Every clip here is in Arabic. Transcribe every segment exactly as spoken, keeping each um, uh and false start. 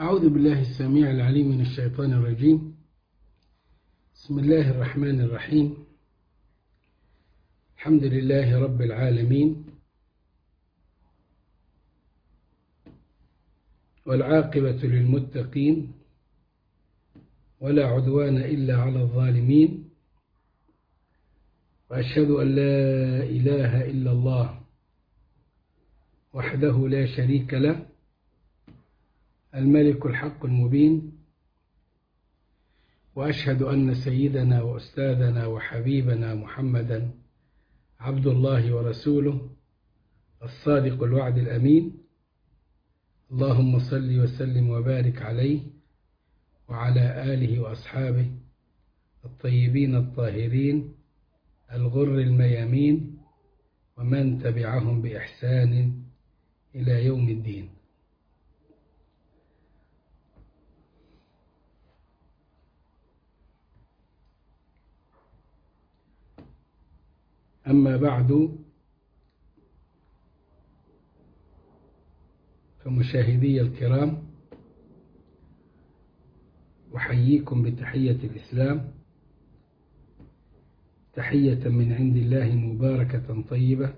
أعوذ بالله السميع العليم من الشيطان الرجيم. بسم الله الرحمن الرحيم. الحمد لله رب العالمين، والعاقبة للمتقين، ولا عدوان إلا على الظالمين، وأشهد أن لا إله إلا الله وحده لا شريك له، الملك الحق المبين، وأشهد أن سيدنا وأستاذنا وحبيبنا محمدا عبد الله ورسوله الصادق الوعد الأمين. اللهم صل وسلم وبارك عليه وعلى آله وأصحابه الطيبين الطاهرين الغر الميامين، ومن تبعهم بإحسان إلى يوم الدين. أما بعد، فمشاهدي الكرام، أحييكم بتحية الإسلام، تحية من عند الله مباركة طيبة،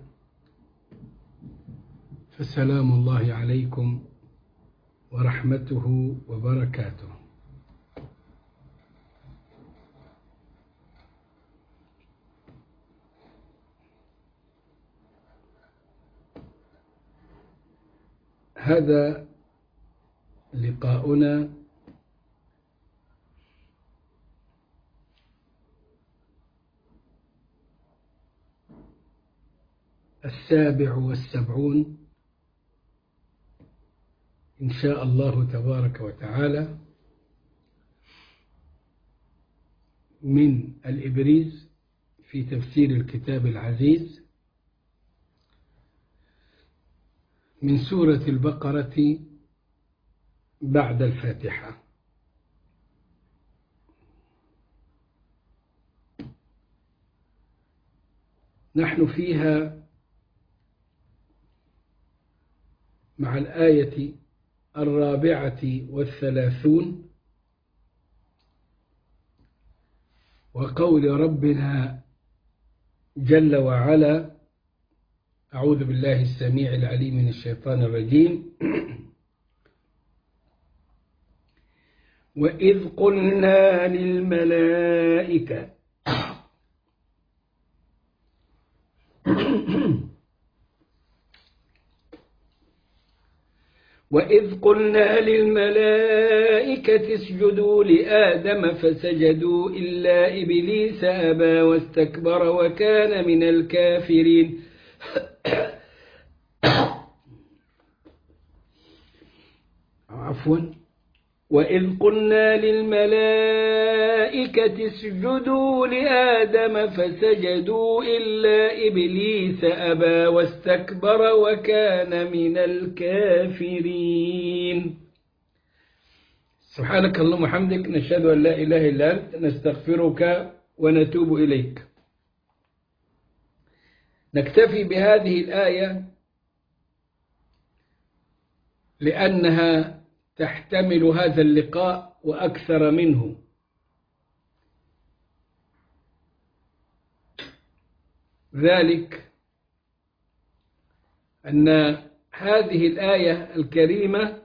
فسلام الله عليكم ورحمته وبركاته. هذا لقاؤنا السابع والسبعون إن شاء الله تبارك وتعالى من الإبريز في تفسير الكتاب العزيز من سورة البقرة بعد الفاتحة. نحن فيها مع الآية الرابعة والثلاثون، وقول ربنا جل وعلا: أعوذ بالله السميع العليم من الشيطان الرجيم. وإذ قلنا للملائكة وإذ قلنا للملائكة اسجدوا لآدم فسجدوا إلا إبليس أبى واستكبر وكان من الكافرين. عفوا وإذ قلنا للملائكة اسجدوا لآدم فسجدوا إلا إبليس أبى واستكبر وكان من الكافرين. سبحانك اللهم وبحمدك، نشهد أن لا إله إلا أنت، نستغفرك ونتوب إليك. نكتفي بهذه الآية لأنها تحتمل هذا اللقاء وأكثر منه. ذلك أن هذه الآية الكريمة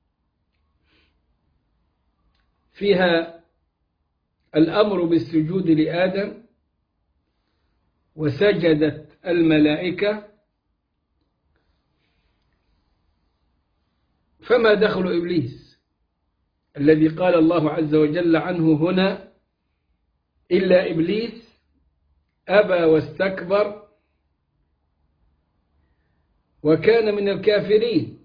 فيها الأمر بالسجود لآدم، وسجدت الملائكة، فما دخل إبليس الذي قال الله عز وجل عنه هنا إلا إبليس أبى واستكبر وكان من الكافرين؟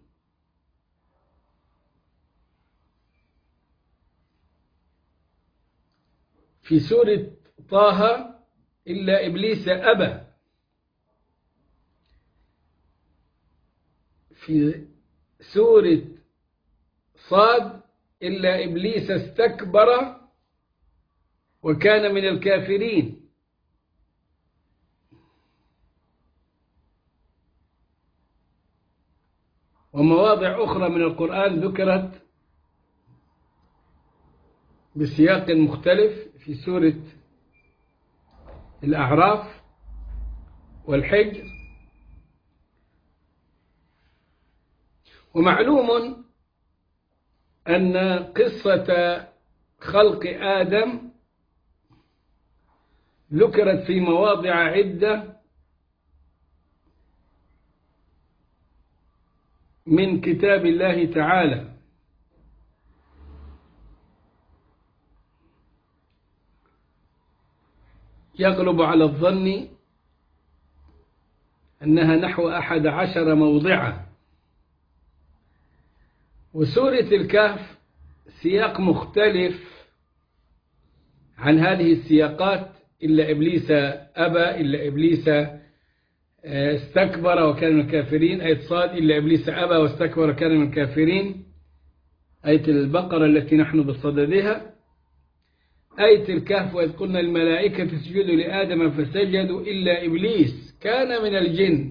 في سورة طه إلا إبليس أبى، في سورة صاد إلا إبليس استكبر وكان من الكافرين. ومواضع أخرى من القرآن ذكرت بسياق مختلف في سورة الأعراف والحجر. ومعلوم أن قصة خلق آدم ذكرت في مواضع عدة من كتاب الله تعالى، يغلب على الظن أنها نحو أحد عشر موضعا. وسورة الكهف سياق مختلف عن هذه السياقات، إلا إبليس أبى، إلا إبليس استكبر وكان من الكافرين. آية صاد إلا إبليس أبى واستكبر وكان من الكافرين. آية البقرة التي نحن بصددها. آية الكهف وإذ قلنا الملائكة اسجدوا لآدم فسجدوا إلا إبليس كان من الجن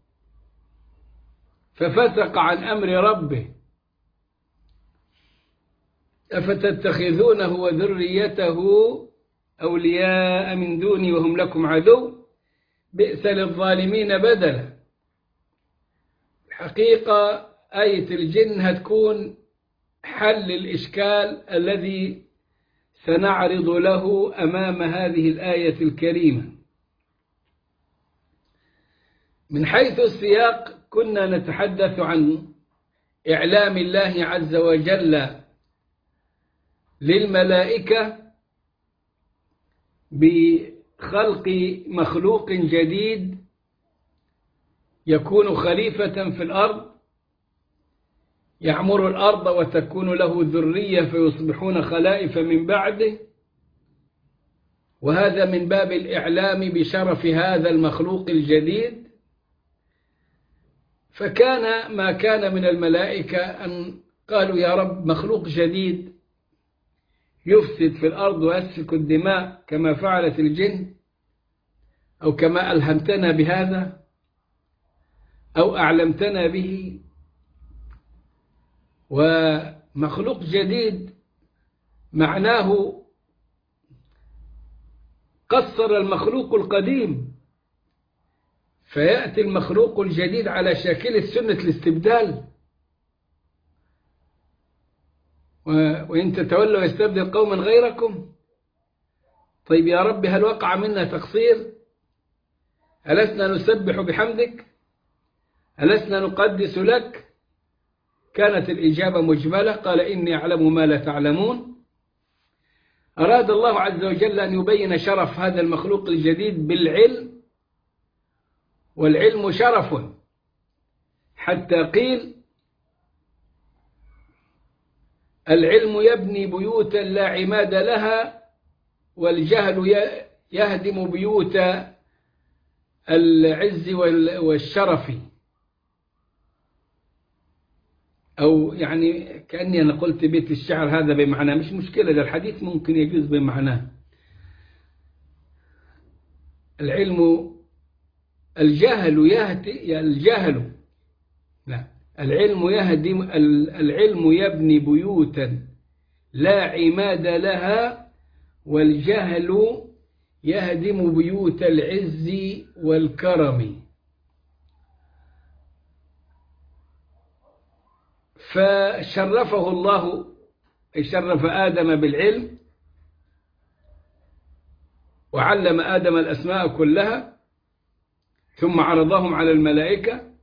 ففسق عن أمر ربه أفتتخذونه وذريته أولياء من دوني وهم لكم عدو بئس للظالمين بدلا. الحقيقة آية الجن هتكون حل الإشكال الذي سنعرض له أمام هذه الآية الكريمة. من حيث السياق كنا نتحدث عن إعلام الله عز وجل للملائكة بخلق مخلوق جديد يكون خليفة في الأرض يعمر الأرض وتكون له ذرية فيصبحون خلائف من بعده، وهذا من باب الإعلام بشرف هذا المخلوق الجديد. فكان ما كان من الملائكة أن قالوا يا رب مخلوق جديد يفسد في الأرض ويسفك الدماء كما فعلت الجن، أو كما ألهمتنا بهذا أو أعلمتنا به. ومخلوق جديد معناه قصر المخلوق القديم، فيأتي المخلوق الجديد على شاكلة سنة الاستبدال. وإن تتولوا يستبدل قوما غيركم. طيب يا رب هل وقع منا تقصير؟ ألسنا نسبح بحمدك؟ ألسنا نقدس لك؟ كانت الإجابة مجملة، قال إني أعلم ما لا تعلمون. أراد الله عز وجل أن يبين شرف هذا المخلوق الجديد بالعلم، والعلم شرف، حتى قيل العلم يبني بيوتا لا عماد لها، والجهل يهدم بيوت العز والشرف. أو يعني كأني أنا قلت بيت الشعر هذا بمعنى، مش مشكلة، ده الحديث ممكن يجوز بمعناه. العلم الجهل يهدي الجهل لا العلم يهدم العلم يبني بيوتا لا عماد لها، والجهل يهدم بيوت العز والكرم. فشرفه الله، شرف آدم بالعلم، وعلم آدم الأسماء كلها، ثم عرضهم على الملائكة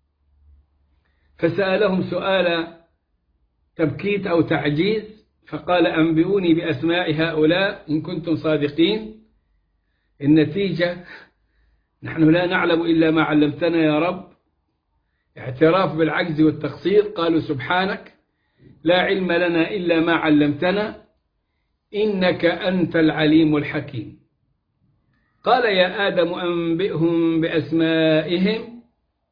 فسألهم سؤال تبكيت أو تعجيز، فقال أنبئوني بأسماء هؤلاء إن كنتم صادقين. النتيجة نحن لا نعلم إلا ما علمتنا يا رب، اعتراف بالعجز والتقصير. قالوا سبحانك لا علم لنا إلا ما علمتنا إنك أنت العليم الحكيم. قال يا آدم أنبئهم بأسمائهم،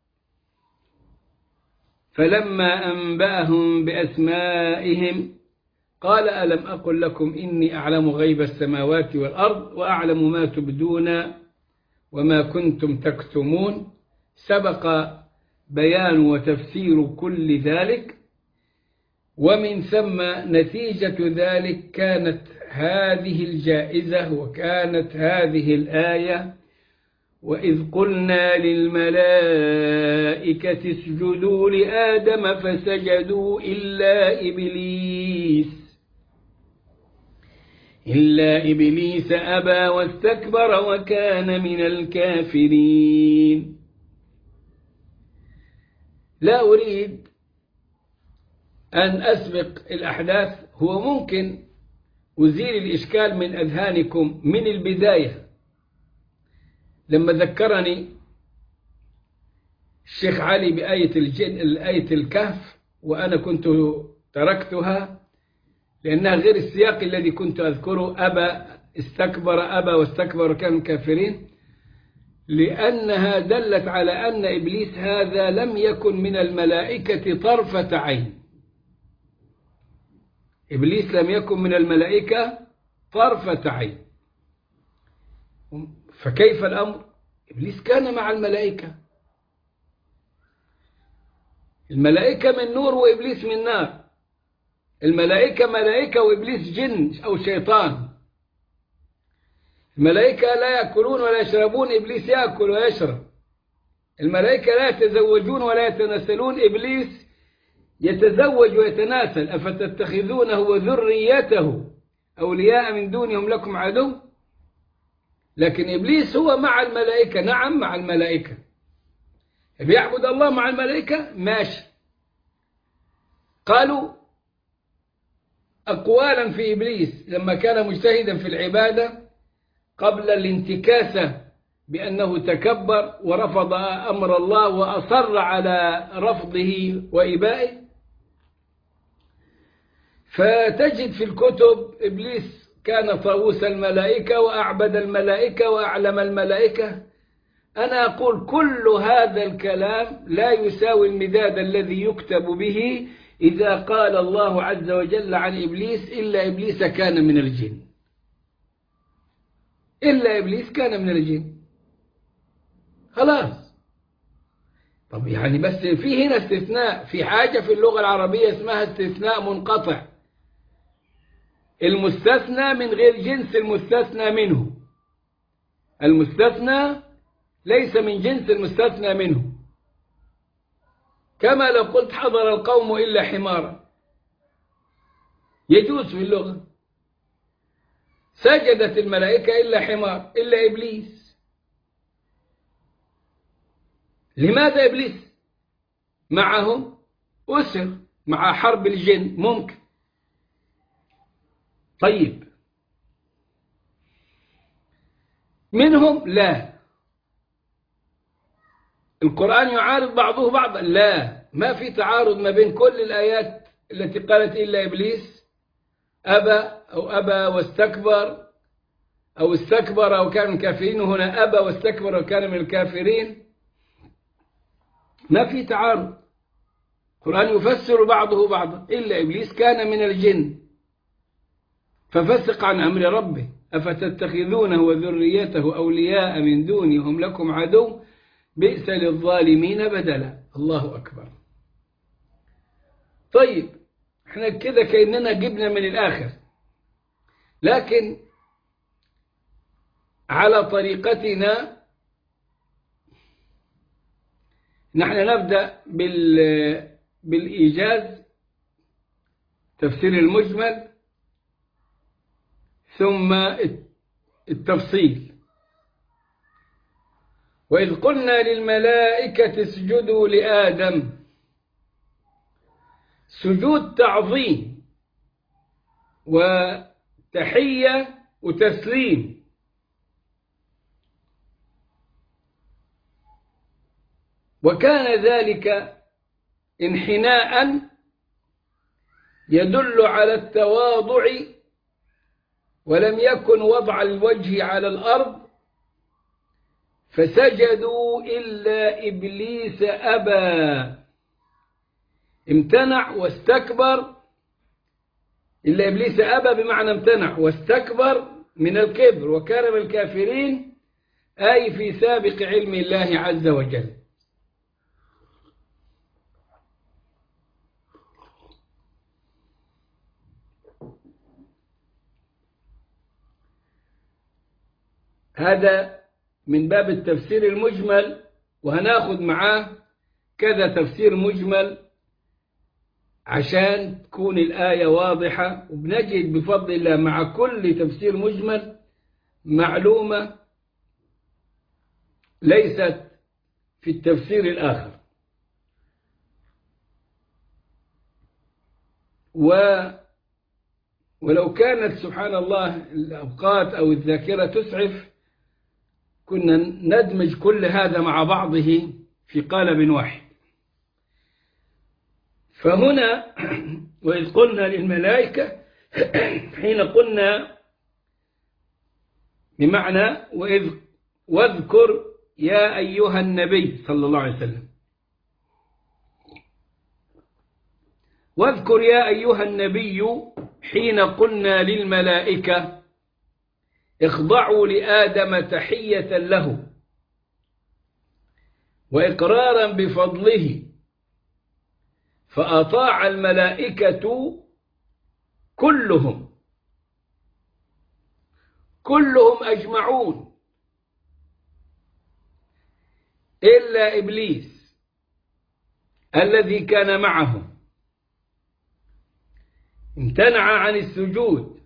فلما أنبأهم بأسمائهم قال ألم أقل لكم إني أعلم غيب السماوات والأرض وأعلم ما تبدون وما كنتم تكتمون. سبق بيان وتفسير كل ذلك، ومن ثم نتيجة ذلك كانت هذه الجائزة وكانت هذه الآية: وإذ قلنا للملائكة اسجدوا لآدم فسجدوا إلا إبليس إلا إبليس أبى واستكبر وكان من الكافرين. لا أريد أن أسبق الأحداث، هو ممكن أزيل الإشكال من أذهانكم من البداية. لما ذكرني الشيخ علي بآية الجن آية الكهف، وأنا كنت تركتها لأنها غير السياق الذي كنت أذكره: أبى استكبر أبى واستكبر كان من الكافرين، لأنها دلت على أن إبليس هذا لم يكن من الملائكة طرفة عين. إبليس لم يكن من الملائكة طرفة عين. فكيف الأمر؟ إبليس كان مع الملائكة. الملائكة من نور وإبليس من نار. الملائكة ملائكة وإبليس جن أو شيطان. الملائكة لا يأكلون ولا يشربون، إبليس يأكل ويشرب. الملائكة لا يتزوجون ولا يتناسلون، إبليس يتزوج ويتناسل. أفتتخذونه وذريته أولياء من دونهم لكم عدو. لكن إبليس هو مع الملائكة، نعم مع الملائكة. بيعبد الله مع الملائكة ماشي. قالوا أقوالا في إبليس لما كان مجتهدا في العبادة قبل الانتكاسة بأنه تكبر ورفض أمر الله وأصر على رفضه وإبائه. فتجد في الكتب إبليس كان طاووس الملائكة وأعبد الملائكة وأعلم الملائكة. أنا أقول كل هذا الكلام لا يساوي المداد الذي يكتب به إذا قال الله عز وجل عن إبليس: إلا إبليس كان من الجن. إلا إبليس كان من الجن. خلاص. طب يعني بس في هنا استثناء، في حاجة في اللغة العربية اسمها استثناء منقطع. المستثنى من غير جنس المستثنى منه. المستثنى ليس من جنس المستثنى منه. كما لو قلت حضر القوم إلا حمارا، يجوز في اللغة. سجدت الملائكة إلا حمار، إلا إبليس. لماذا إبليس معهم؟ أسر مع حرب الجن ممكن. طيب منهم؟ لا. القرآن يعارض بعضه بعضا؟ لا، ما في تعارض ما بين كل الآيات التي قالت إلا إبليس أبى أو أبى واستكبر أو استكبر أو كان من الكافرين، وهنا أبى واستكبر وكان من الكافرين. ما في تعارض. القرآن يفسر بعضه بعضا. إلا إبليس كان من الجن ففسق عن أمر ربه أفتتخذونه وذريته أولياء من دوني هم لكم عدو بئس للظالمين بدلا. الله أكبر. طيب احنا كده كأننا جبنا من الآخر، لكن على طريقتنا نحن نبدأ بال بالإيجاز، تفسير المجمل، ثم التفصيل. وإذ قلنا للملائكة اسجدوا لآدم، سجود تعظيم وتحية وتسليم. وكان ذلك انحناء يدل على التواضع، ولم يكن وضع الوجه على الأرض. فسجدوا إلا إبليس أبى، امتنع واستكبر. إلا إبليس أبى بمعنى امتنع واستكبر من الكبر وكان من الكافرين، أي في سابق علم الله عز وجل. هذا من باب التفسير المجمل، وهناخد معاه كذا تفسير مجمل عشان تكون الآية واضحة. وبنجد بفضل الله مع كل تفسير مجمل معلومة ليست في التفسير الآخر. و ولو كانت سبحان الله الأوقات أو الذاكرة تسعف كنا ندمج كل هذا مع بعضه في قالب واحد. فهنا وإذ قلنا للملائكة، حين قلنا بمعنى وإذ واذكر يا أيها النبي صلى الله عليه وسلم، واذكر يا أيها النبي حين قلنا للملائكة اخضعوا لآدم تحية له وإقرارا بفضله، فأطاع الملائكة كلهم كلهم أجمعون إلا إبليس الذي كان معه، امتنع عن السجود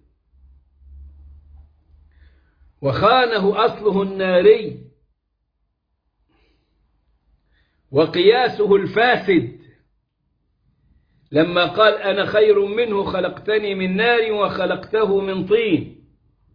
وخانه أصله الناري وقياسه الفاسد لما قال أنا خير منه خلقتني من نار وخلقته من طين،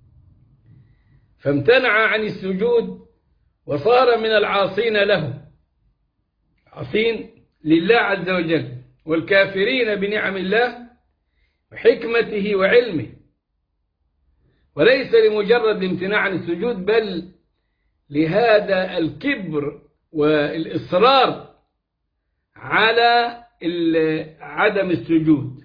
فامتنع عن السجود وصار من العاصين له، عاصين لله عز وجل والكافرين بنعم الله وحكمته وعلمه، وليس لمجرد الامتناع عن السجود بل لهذا الكبر والإصرار على عدم السجود.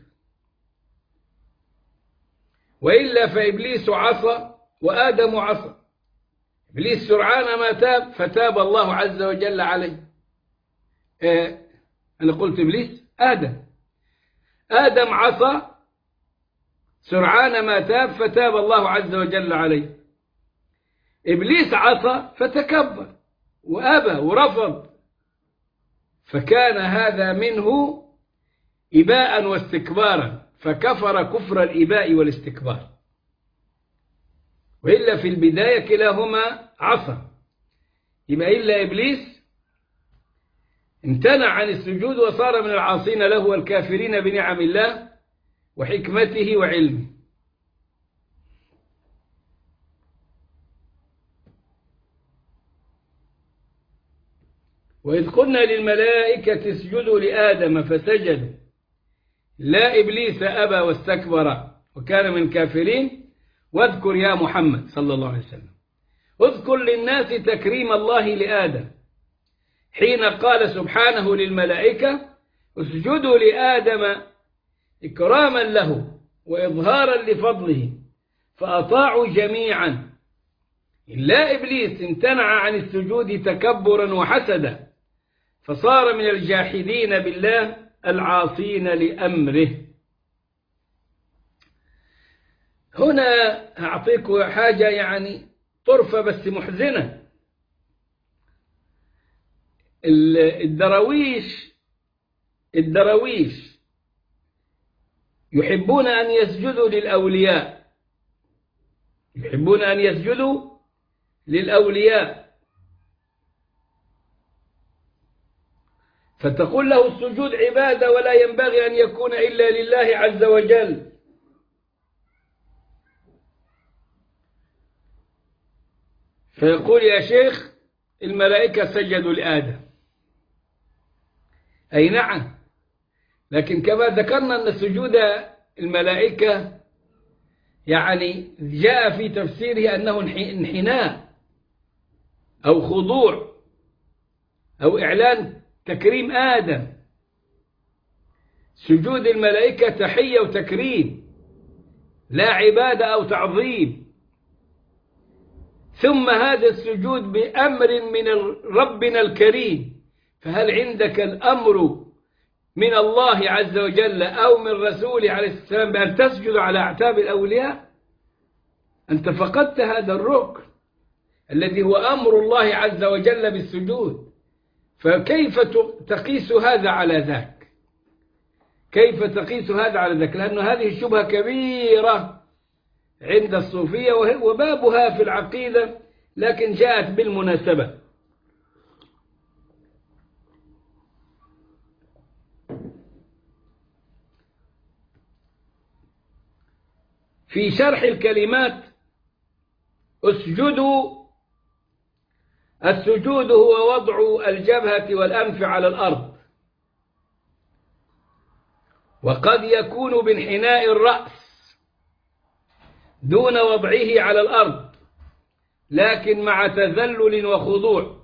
وإلا فإبليس عصى وآدم عصى. إبليس سرعان ما تاب فتاب الله عز وجل عليه. آه أنا قلت إبليس آدم آدم عصى سرعان ما تاب فتاب الله عز وجل عليه. إبليس عصى فتكبر وأبى ورفض، فكان هذا منه إباء واستكبارا، فكفر كفر الإباء والاستكبار. وإلا في البداية كلاهما عصى، يبقى إلا إبليس امتنع عن السجود وصار من العاصين له والكافرين بنعم الله وحكمته وعلمه. وإذ قلنا للملائكة اسجدوا لآدم فسجدوا لا إبليس أبى واستكبر وكان من كافرين. واذكر يا محمد صلى الله عليه وسلم، اذكر للناس تكريم الله لآدم حين قال سبحانه للملائكة اسجدوا لآدم إكراما له وإظهارا لفضله فأطاعوا جميعا إلا إبليس امتنع عن السجود تكبرا وحسدا فصار من الجاحدين بالله العاصين لأمره. هنا أعطيكم حاجة يعني طرفة بس محزنة. الدراويش الدراويش يحبون أن يسجدوا للأولياء، يحبون أن يسجدوا للأولياء، فتقول له السجود عبادة ولا ينبغي أن يكون إلا لله عز وجل. فيقول يا شيخ الملائكة سجدوا لآدم، أي نعم، لكن كما ذكرنا أن سجود الملائكة يعني جاء في تفسيره أنه انحناء أو خضوع أو إعلان تكريم آدم. سجود الملائكة تحية وتكريم لا عبادة أو تعظيم. ثم هذا السجود بأمر من ربنا الكريم، فهل عندك الأمر من الله عز وجل أو من رسوله عليه السلام بأن تسجد على أعتاب الأولياء؟ أنت فقدت هذا الركن. الذي هو أمر الله عز وجل بالسجود. فكيف تقيس هذا على ذاك؟ كيف تقيس هذا على ذاك؟ لأن هذه شبهة كبيرة عند الصوفية وبابها في العقيدة، لكن جاءت بالمناسبة. في شرح الكلمات: اسجدوا، السجود هو وضع الجبهة والأنف على الأرض، وقد يكون بانحناء الرأس دون وضعه على الأرض، لكن مع تذلل وخضوع.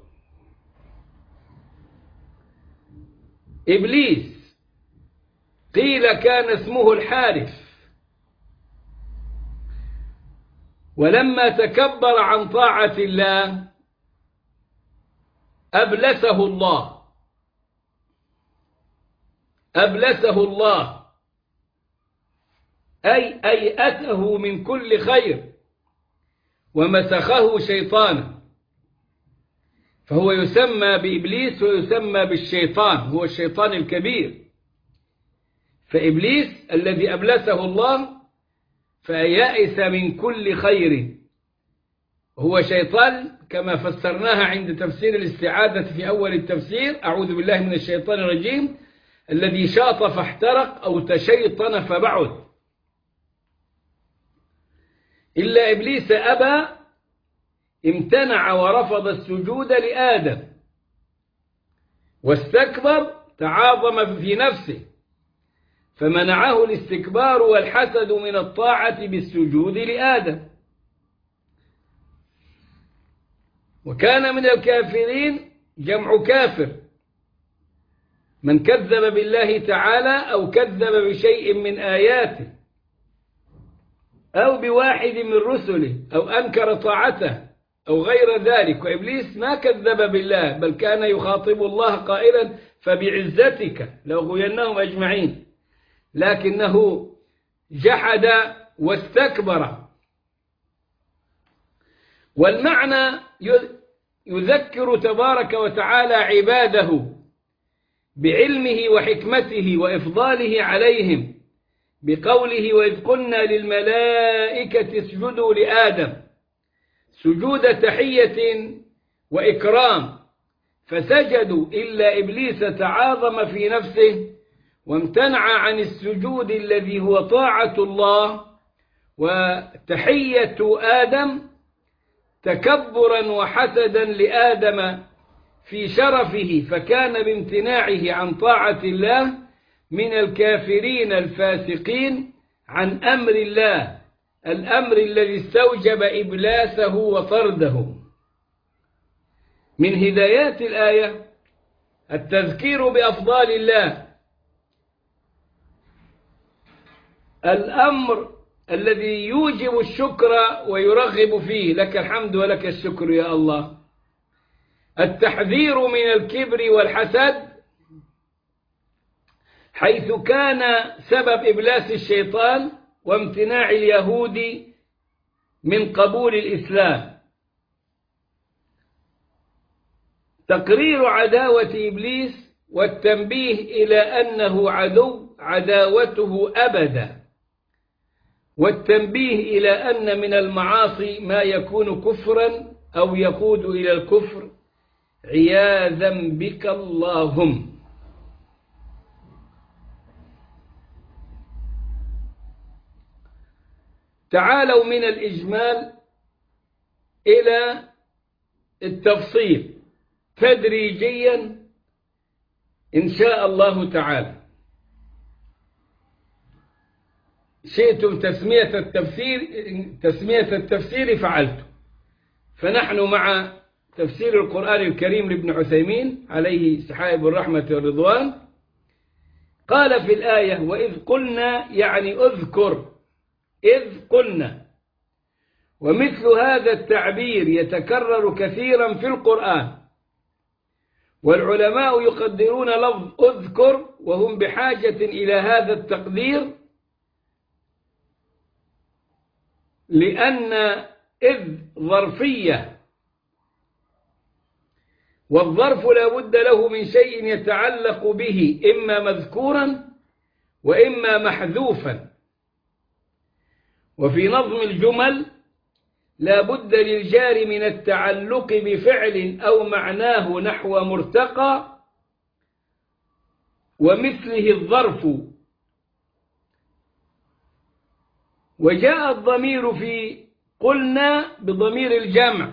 إبليس قيل كان اسمه الحارث، ولما تكبر عن طاعة الله أبلسه الله أبلسه الله أي أيأته من كل خير ومسخه شيطانا، فهو يسمى بإبليس ويسمى بالشيطان، هو الشيطان الكبير. فإبليس الذي أبلسه الله فيأس من كل خير، هو شيطان كما فسرناها عند تفسير الاستعاذة في أول التفسير: أعوذ بالله من الشيطان الرجيم، الذي شاط فاحترق أو تشيطن فبعد. إلا إبليس أبى، امتنع ورفض السجود لآدم، واستكبر تعاظم في نفسه، فمنعه الاستكبار والحسد من الطاعة بالسجود لآدم. وكان من الكافرين جمع كافر، من كذب بالله تعالى أو كذب بشيء من آياته أو بواحد من رسله أو أنكر طاعته أو غير ذلك. وإبليس ما كذب بالله، بل كان يخاطب الله قائلا: فبعزتك لأغوينهم أجمعين، لكنه جحد واستكبر. والمعنى يذكر تبارك وتعالى عباده بعلمه وحكمته وإفضاله عليهم بقوله: وإذ قلنا للملائكة اسجدوا لآدم، سجود تحية وإكرام، فسجدوا إلا إبليس تعاظم في نفسه وامتنع عن السجود الذي هو طاعة الله وتحية آدم، تكبرا وحسدا لآدم في شرفه، فكان بامتناعه عن طاعة الله من الكافرين الفاسقين عن أمر الله، الأمر الذي استوجب إبلاسه وطرده. من هدايات الآية التذكير بأفضال الله، الأمر الذي يوجب الشكر ويرغب فيه: لك الحمد ولك الشكر يا الله. التحذير من الكبر والحسد، حيث كان سبب إبلاس الشيطان وامتناع اليهود من قبول الإسلام. تقرير عداوة إبليس والتنبيه إلى أنه عدو عداوته أبدا، والتنبيه إلى أن من المعاصي ما يكون كفرا أو يقود إلى الكفر عياذا بك اللهم. تعالوا من الإجمال إلى التفصيل تدريجيا إن شاء الله تعالى. شئتم تسمية التفسير تسمية التفسير فعلت. فنحن مع تفسير القرآن الكريم لابن عثيمين عليه سحائب الرحمة والرضوان. قال في الآية: وإذ قلنا، يعني أذكر إذ قلنا. ومثل هذا التعبير يتكرر كثيرا في القرآن، والعلماء يقدرون لفظ أذكر وهم بحاجة إلى هذا التقدير، لأن إذ ظرفية والظرف لا بد له من شيء يتعلق به إما مذكورا وإما محذوفا. وفي نظم الجمل لا بد للجار من التعلق بفعل أو معناه نحو مرتقى، ومثله الظرف. وجاء الضمير في قلنا بضمير الجمع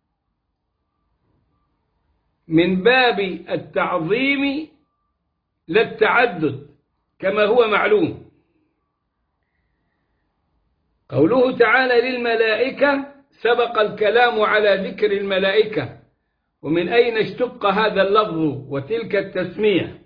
من باب التعظيم لا التعدد كما هو معلوم. قوله تعالى للملائكة سبق الكلام على ذكر الملائكة ومن أين اشتق هذا اللفظ وتلك التسمية.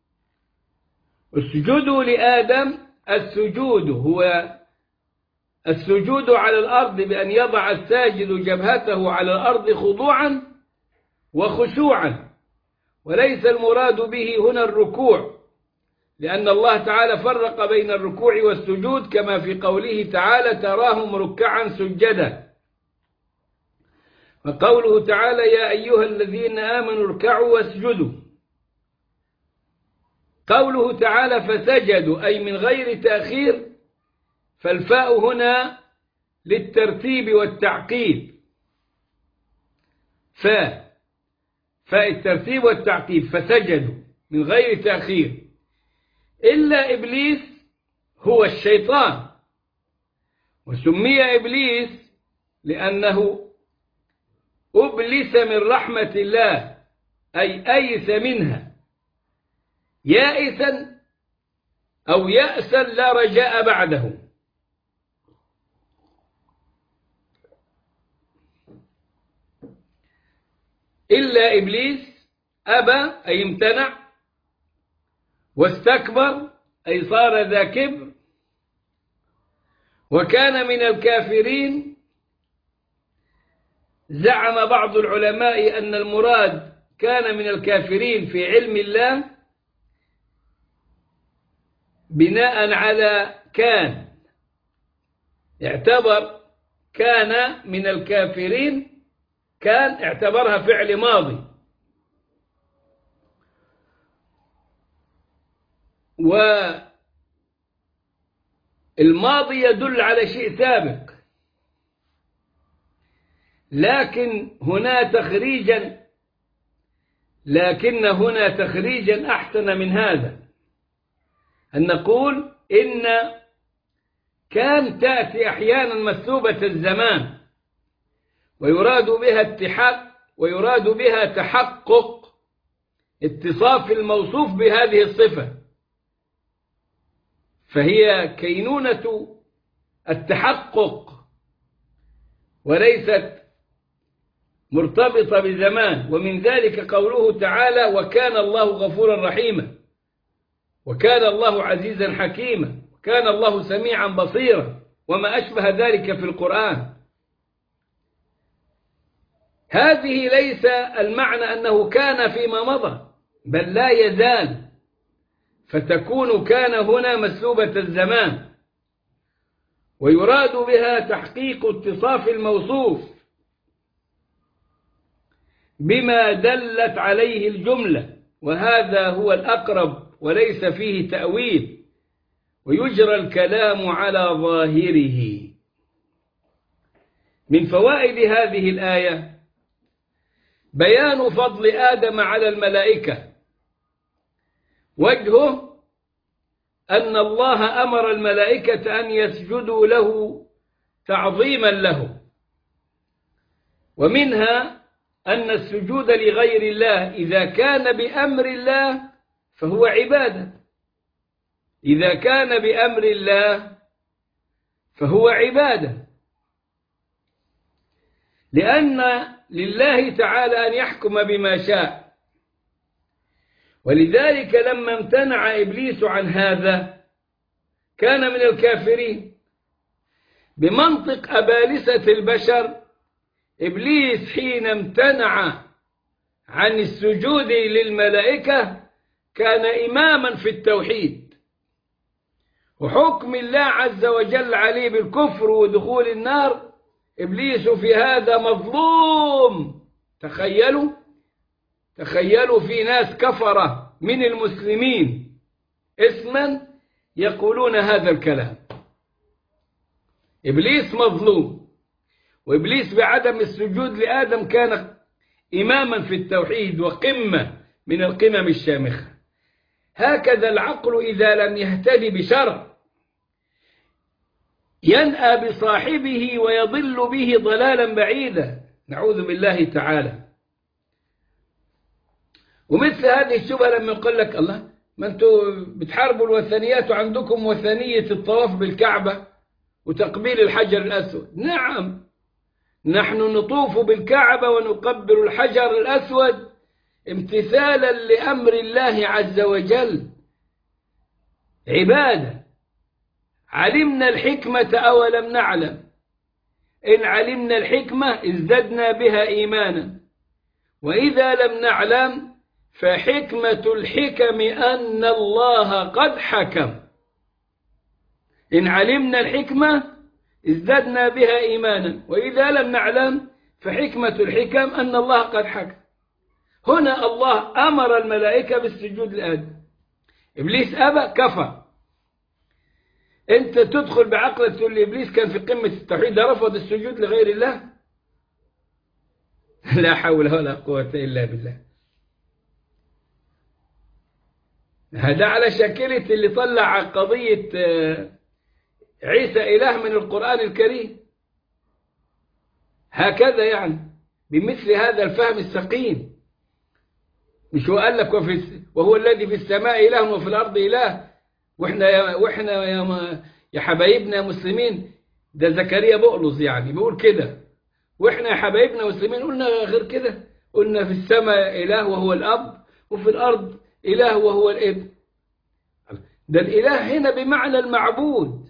اسجدوا لآدم، السجود هو السجود على الأرض بأن يضع الساجد جبهته على الأرض خضوعا وخشوعا، وليس المراد به هنا الركوع، لأن الله تعالى فرق بين الركوع والسجود كما في قوله تعالى تراهم ركعا سجدا. وقوله تعالى يا أيها الذين آمنوا اركعوا واسجدوا. قوله تعالى فسجدوا أي من غير تأخير، فالفاء هنا للترتيب والتعقيب، فاء فاء الترتيب والتعقيب، فسجدوا من غير تأخير. إلا إبليس هو الشيطان، وسمي إبليس لأنه أبلس من رحمة الله أي أيس منها، يائسا أو يأسا لا رجاء بعده. إلا إبليس أبى أي امتنع، واستكبر أي صار ذا كبر، وكان من الكافرين. زعم بعض العلماء أن المراد كان من الكافرين في علم الله بناء على كان، اعتبر كان من الكافرين، كان اعتبرها فعل ماضي، والماضي يدل على شيء سابق، لكن هنا تخريجا لكن هنا تخريجا أحسن من هذا، أن نقول إن كان تأتي أحيانا مسلوبة الزمان ويراد بها اتحاق ويراد بها تحقق اتصاف الموصوف بهذه الصفة، فهي كينونة التحقق وليست مرتبطة بزمان. ومن ذلك قوله تعالى وكان الله غفورا رحيما، وكان الله عزيزا حكيما، وكان الله سميعا بصيرا، وما أشبه ذلك في القرآن. هذه ليس المعنى أنه كان فيما مضى، بل لا يزال، فتكون كان هنا مسلوبة الزمان، ويراد بها تحقيق اتصاف الموصوف بما دلت عليه الجملة، وهذا هو الأقرب وليس فيه تأويل، ويجرى الكلام على ظاهره. من فوائد هذه الآية بيان فضل آدم على الملائكة. وجهه أن الله أمر الملائكة أن يسجدوا له تعظيما له، ومنها أن السجود لغير الله إذا كان بأمر الله فهو عبادة، إذا كان بأمر الله فهو عبادة، لأن لله تعالى أن يحكم بما شاء. ولذلك لما امتنع إبليس عن هذا كان من الكافرين. بمنطق أبالسة البشر، إبليس حين امتنع عن السجود للملائكة كان إماما في التوحيد، وحكم الله عز وجل عليه بالكفر ودخول النار. إبليس في هذا مظلوم، تخيلوا، تخيلوا في ناس كفرة من المسلمين اسما يقولون هذا الكلام. إبليس مظلوم، وإبليس بعدم السجود لآدم كان إماما في التوحيد وقمة من القمم الشامخة. هكذا العقل إذا لم يهتدي بشرع ينأى بصاحبه ويضل به ضلالا بعيدا، نعوذ بالله تعالى. ومثل هذه الشبهة لما يقول لك الله ما أنتوا بتحاربوا الوثنيات وعندكم وثنية الطواف بالكعبة وتقبيل الحجر الأسود. نعم، نحن نطوف بالكعبة ونقبل الحجر الأسود امتثالا لأمر الله عز وجل، عبادة. علمنا الحكمة أولم نعلم؟ إن علمنا الحكمة ازددنا بها إيمانا، وإذا لم نعلم فحكمة الحكم أن الله قد حكم. إن علمنا الحكمة ازددنا بها إيمانا، وإذا لم نعلم فحكمة الحكم أن الله قد حكم. هنا الله أمر الملائكة بالسجود لآدم، إبليس أبى كفر. أنت تدخل بعقلك تقول لي إبليس كان في قمة التوحيد رفض السجود لغير الله؟ لا حول ولا قوة إلا بالله. هذا على شاكلة اللي طلع قضية عيسى إله من القرآن الكريم، هكذا يعني بمثل هذا الفهم السقيم. مش هو قال لك وهو الذي في السماء إله وفي الأرض إله، وإحنا يا وإحنا يا يا حبايبنا مسلمين، ده زكريا بقلص يعني بيقول كده، وإحنا يا حبايبنا مسلمين قلنا غير كده، قلنا في السماء إله وهو الأب، وفي الأرض إله وهو الابن. ده الإله هنا بمعنى المعبود،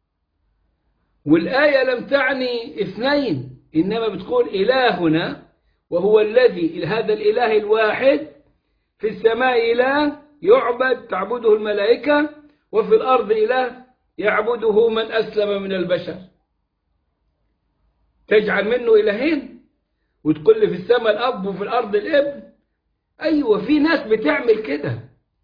والآية لم تعني اثنين، إنما بتقول إلهنا وهو الذي، هذا الإله الواحد في السماء إله يعبد تعبده الملائكة، وفي الأرض إله يعبده من أسلم من البشر. تجعل منه إلهين وتقول لي في السماء الأب وفي الأرض الابن؟ أيوة، في ناس بتعمل كده.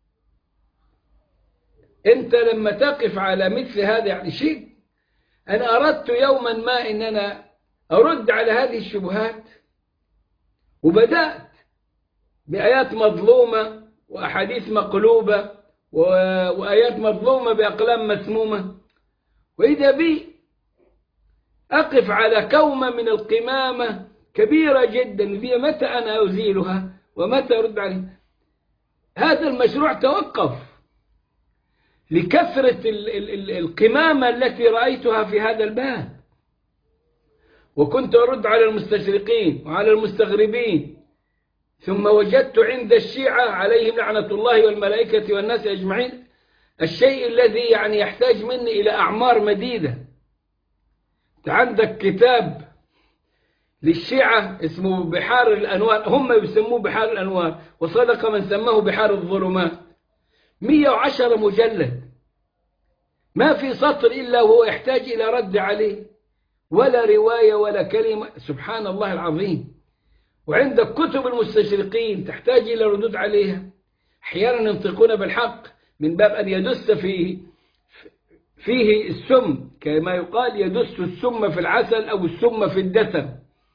أنت لما تقف على مثل هذا يعني شيء، أنا أردت يوما ما أن أنا أرد على هذه الشبهات، وبدأت بآيات مظلومة وأحاديث مقلوبة وآيات مظلومة بأقلام مسمومة، وإذا بي أقف على كومة من القمامة كبيرة جدا، هي متى أنا أزيلها ومتى أرد عليها؟ هذا المشروع توقف لكثرة القمامة التي رأيتها في هذا الباب، وكنت أرد على المستشرقين وعلى المستغربين، ثم وجدت عند الشيعة عليهم لعنة الله والملائكة والناس أجمعين الشيء الذي يعني يحتاج مني إلى أعمار مديدة. عندك كتاب للشيعة اسمه بحار الأنوار، هم يسموه بحار الأنوار، وصدق من سماه بحار الظلمات، مئة وعشرة مجلد، ما في سطر إلا وهو يحتاج إلى رد عليه، ولا رواية ولا كلمة، سبحان الله العظيم. وعندك كتب المستشرقين تحتاج إلى ردود عليها، أحيانا ينطقون بالحق من باب أن يدس فيه فيه السم، كما يقال يدس السم في العسل أو السم في الدسم.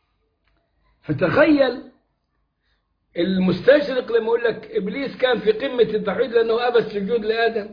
فتخيل المستشرق لما يقول لك إبليس كان في قمة التوحيد لأنه أبى السجود لآدم،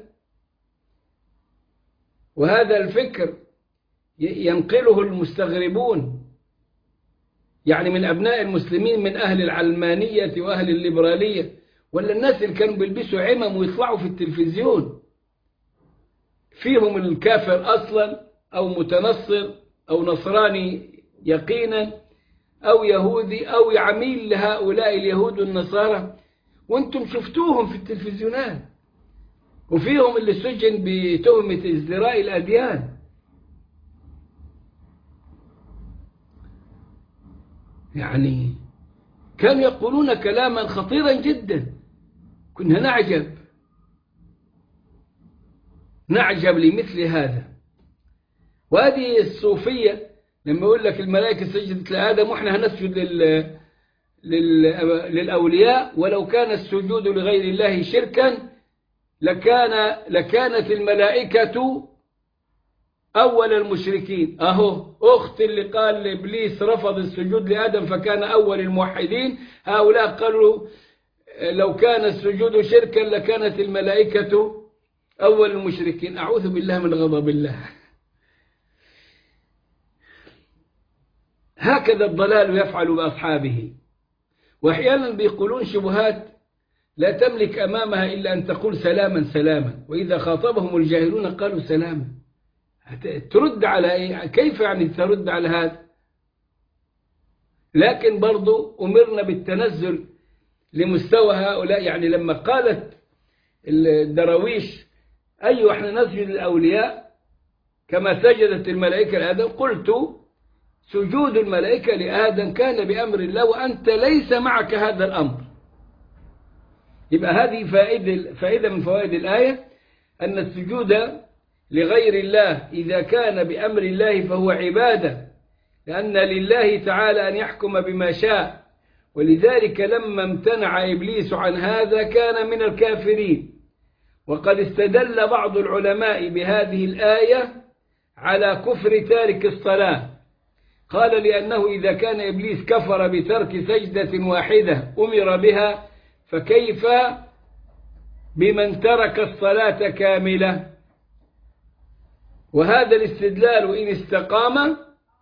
وهذا الفكر ينقله المستغربون، يعني من أبناء المسلمين من أهل العلمانية وأهل الليبرالية، ولا الناس اللي كانوا بيلبسوا عمم ويطلعوا في التلفزيون، فيهم الكافر أصلا أو متنصر أو نصراني يقينا أو يهودي أو عميل لهؤلاء اليهود والنصارى، وانتم شفتوهم في التلفزيونات، وفيهم اللي سجن بتهمة ازدراء الأديان. يعني كانوا يقولون كلاما خطيرا جدا، كنا نعجب نعجب لمثل هذا. وهذه الصوفية لما يقول لك الملائكة سجدت لآدم وإحنا هنسجد للأولياء، ولو كان السجود لغير الله شركا لكان لكانت الملائكة أول المشركين. أهو أخت اللي قال لإبليس رفض السجود لآدم فكان أول الموحدين، هؤلاء قالوا لو كان السجود شركا لكانت الملائكة أول المشركين. أعوذ بالله من غضب الله. هكذا الضلال يفعل بأصحابه. وأحيانا بيقولون شبهات لا تملك أمامها إلا أن تقول سلاما سلاما، وإذا خاطبهم الجاهلون قالوا سلاما. ترد على إيه؟ كيف يعني ترد على هذا؟ لكن برضو أمرنا بالتنزل لمستوى هؤلاء. يعني لما قالت الدراويش أيوة احنا نسجد للأولياء كما سجدت الملائكة لآدم، قلت سجود الملائكة لآدم كان بأمر الله وأنت ليس معك هذا الأمر. يبقى هذه فائدة, فائدة من فوائد الآية أن السجود لغير الله إذا كان بأمر الله فهو عبادة، لأن لله تعالى أن يحكم بما شاء، ولذلك لما امتنع إبليس عن هذا كان من الكافرين. وقد استدل بعض العلماء بهذه الآية على كفر تارك الصلاة، قال لأنه إذا كان إبليس كفر بترك سجدة واحدة أمر بها فكيف بمن ترك الصلاة كاملة؟ وهذا الاستدلال إن استقام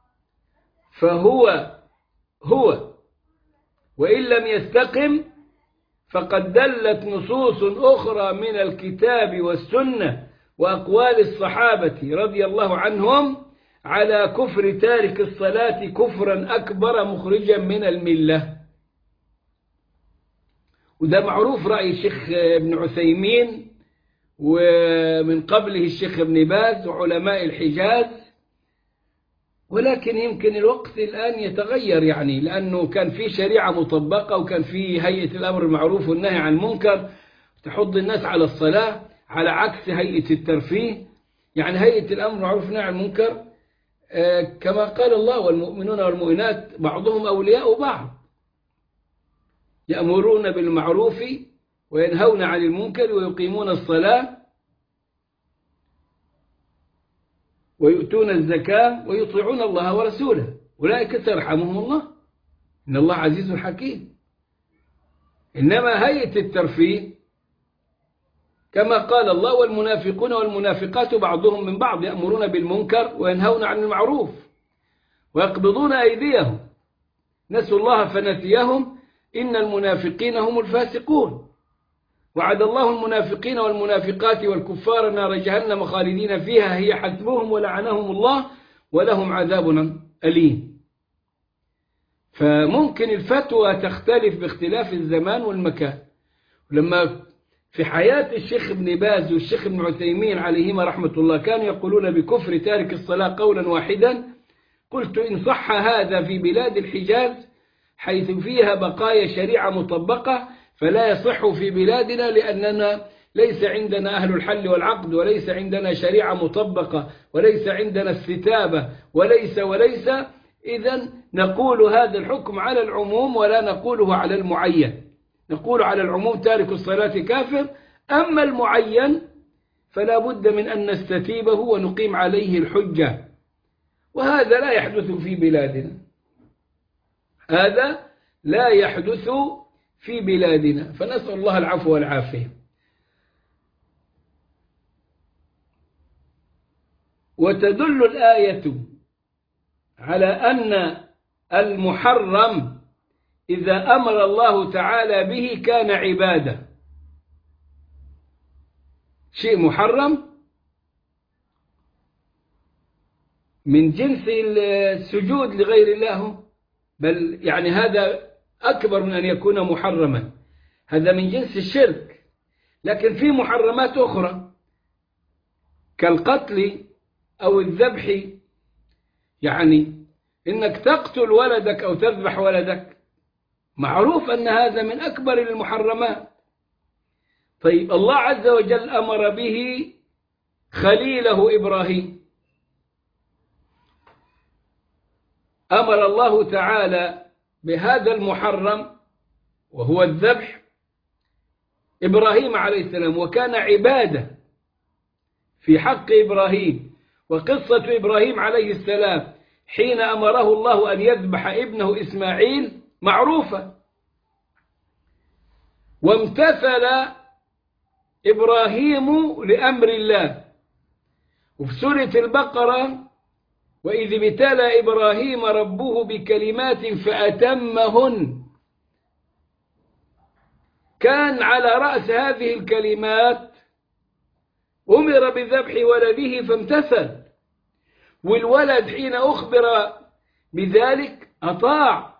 فهو هو، وإن لم يستقم فقد دلت نصوص أخرى من الكتاب والسنة وأقوال الصحابة رضي الله عنهم على كفر تارك الصلاة كفرا أكبر مخرجا من الملة. وده معروف رأي الشيخ ابن عثيمين ومن قبله الشيخ ابن باز وعلماء الحجاز. ولكن يمكن الوقت الآن يتغير، يعني لأنه كان في شريعة مطبقة وكان في هيئة الأمر المعروف والنهي عن المنكر تحض الناس على الصلاة، على عكس هيئة الترفيه. يعني هيئة الأمر المعروف والنهي عن المنكر كما قال الله والمؤمنون والمؤمنات بعضهم أولياء بعض، يأمرون بالمعروف وينهون عن المنكر ويقيمون الصلاة ويؤتون الزكاة ويطيعون الله ورسوله، أولئك سيرحمهم الله إن الله عزيز حكيم. إنما هيئة الترفيه كما قال الله والمنافقون والمنافقات بعضهم من بعض يأمرون بالمنكر وينهون عن المعروف ويقبضون أيديهم نسوا الله فنسيهم إن المنافقين هم الفاسقون. وعد الله المنافقين والمنافقات والكفار نار جهنم خالدين فيها هي حسبهم ولعنهم الله ولهم عذاب أليم. فممكن الفتوى تختلف باختلاف الزمان والمكان. لما في حياة الشيخ ابن باز والشيخ ابن عثيمين عليهما رحمة الله كانوا يقولون بكفر تارك الصلاة قولا واحدا، قلت إن صح هذا في بلاد الحجاز حيث فيها بقايا شريعة مطبقة فلا يصح في بلادنا، لأننا ليس عندنا أهل الحل والعقد وليس عندنا شريعة مطبقة وليس عندنا استتابة وليس وليس إذن نقول هذا الحكم على العموم ولا نقوله على المعين. نقول على العموم تارك الصلاة كافر، أما المعين فلا بد من أن نستتيبه ونقيم عليه الحجة، وهذا لا يحدث في بلادنا. هذا لا يحدث في بلادنا، فنسأل الله العفو والعافية. وتدل الآية على أن المحرم إذا أمر الله تعالى به كان عبادة. شيء محرم من جنس السجود لغير الله، بل يعني هذا أكبر من أن يكون محرما، هذا من جنس الشرك. لكن في محرمات أخرى كالقتل أو الذبح، يعني إنك تقتل ولدك أو تذبح ولدك معروف أن هذا من أكبر المحرمات. طيب الله عز وجل أمر به خليله إبراهيم، أمر الله تعالى بهذا المحرم وهو الذبح إبراهيم عليه السلام، وكان عبادة في حق إبراهيم. وقصة إبراهيم عليه السلام حين أمره الله أن يذبح ابنه إسماعيل معروفة، وامتثل إبراهيم لأمر الله. وفي سورة البقرة وإذ ابتلى إبراهيم ربه بكلمات فأتمهن، كان على رأس هذه الكلمات أمر بذبح ولده فامتثل، والولد حين أخبر بذلك أطاع.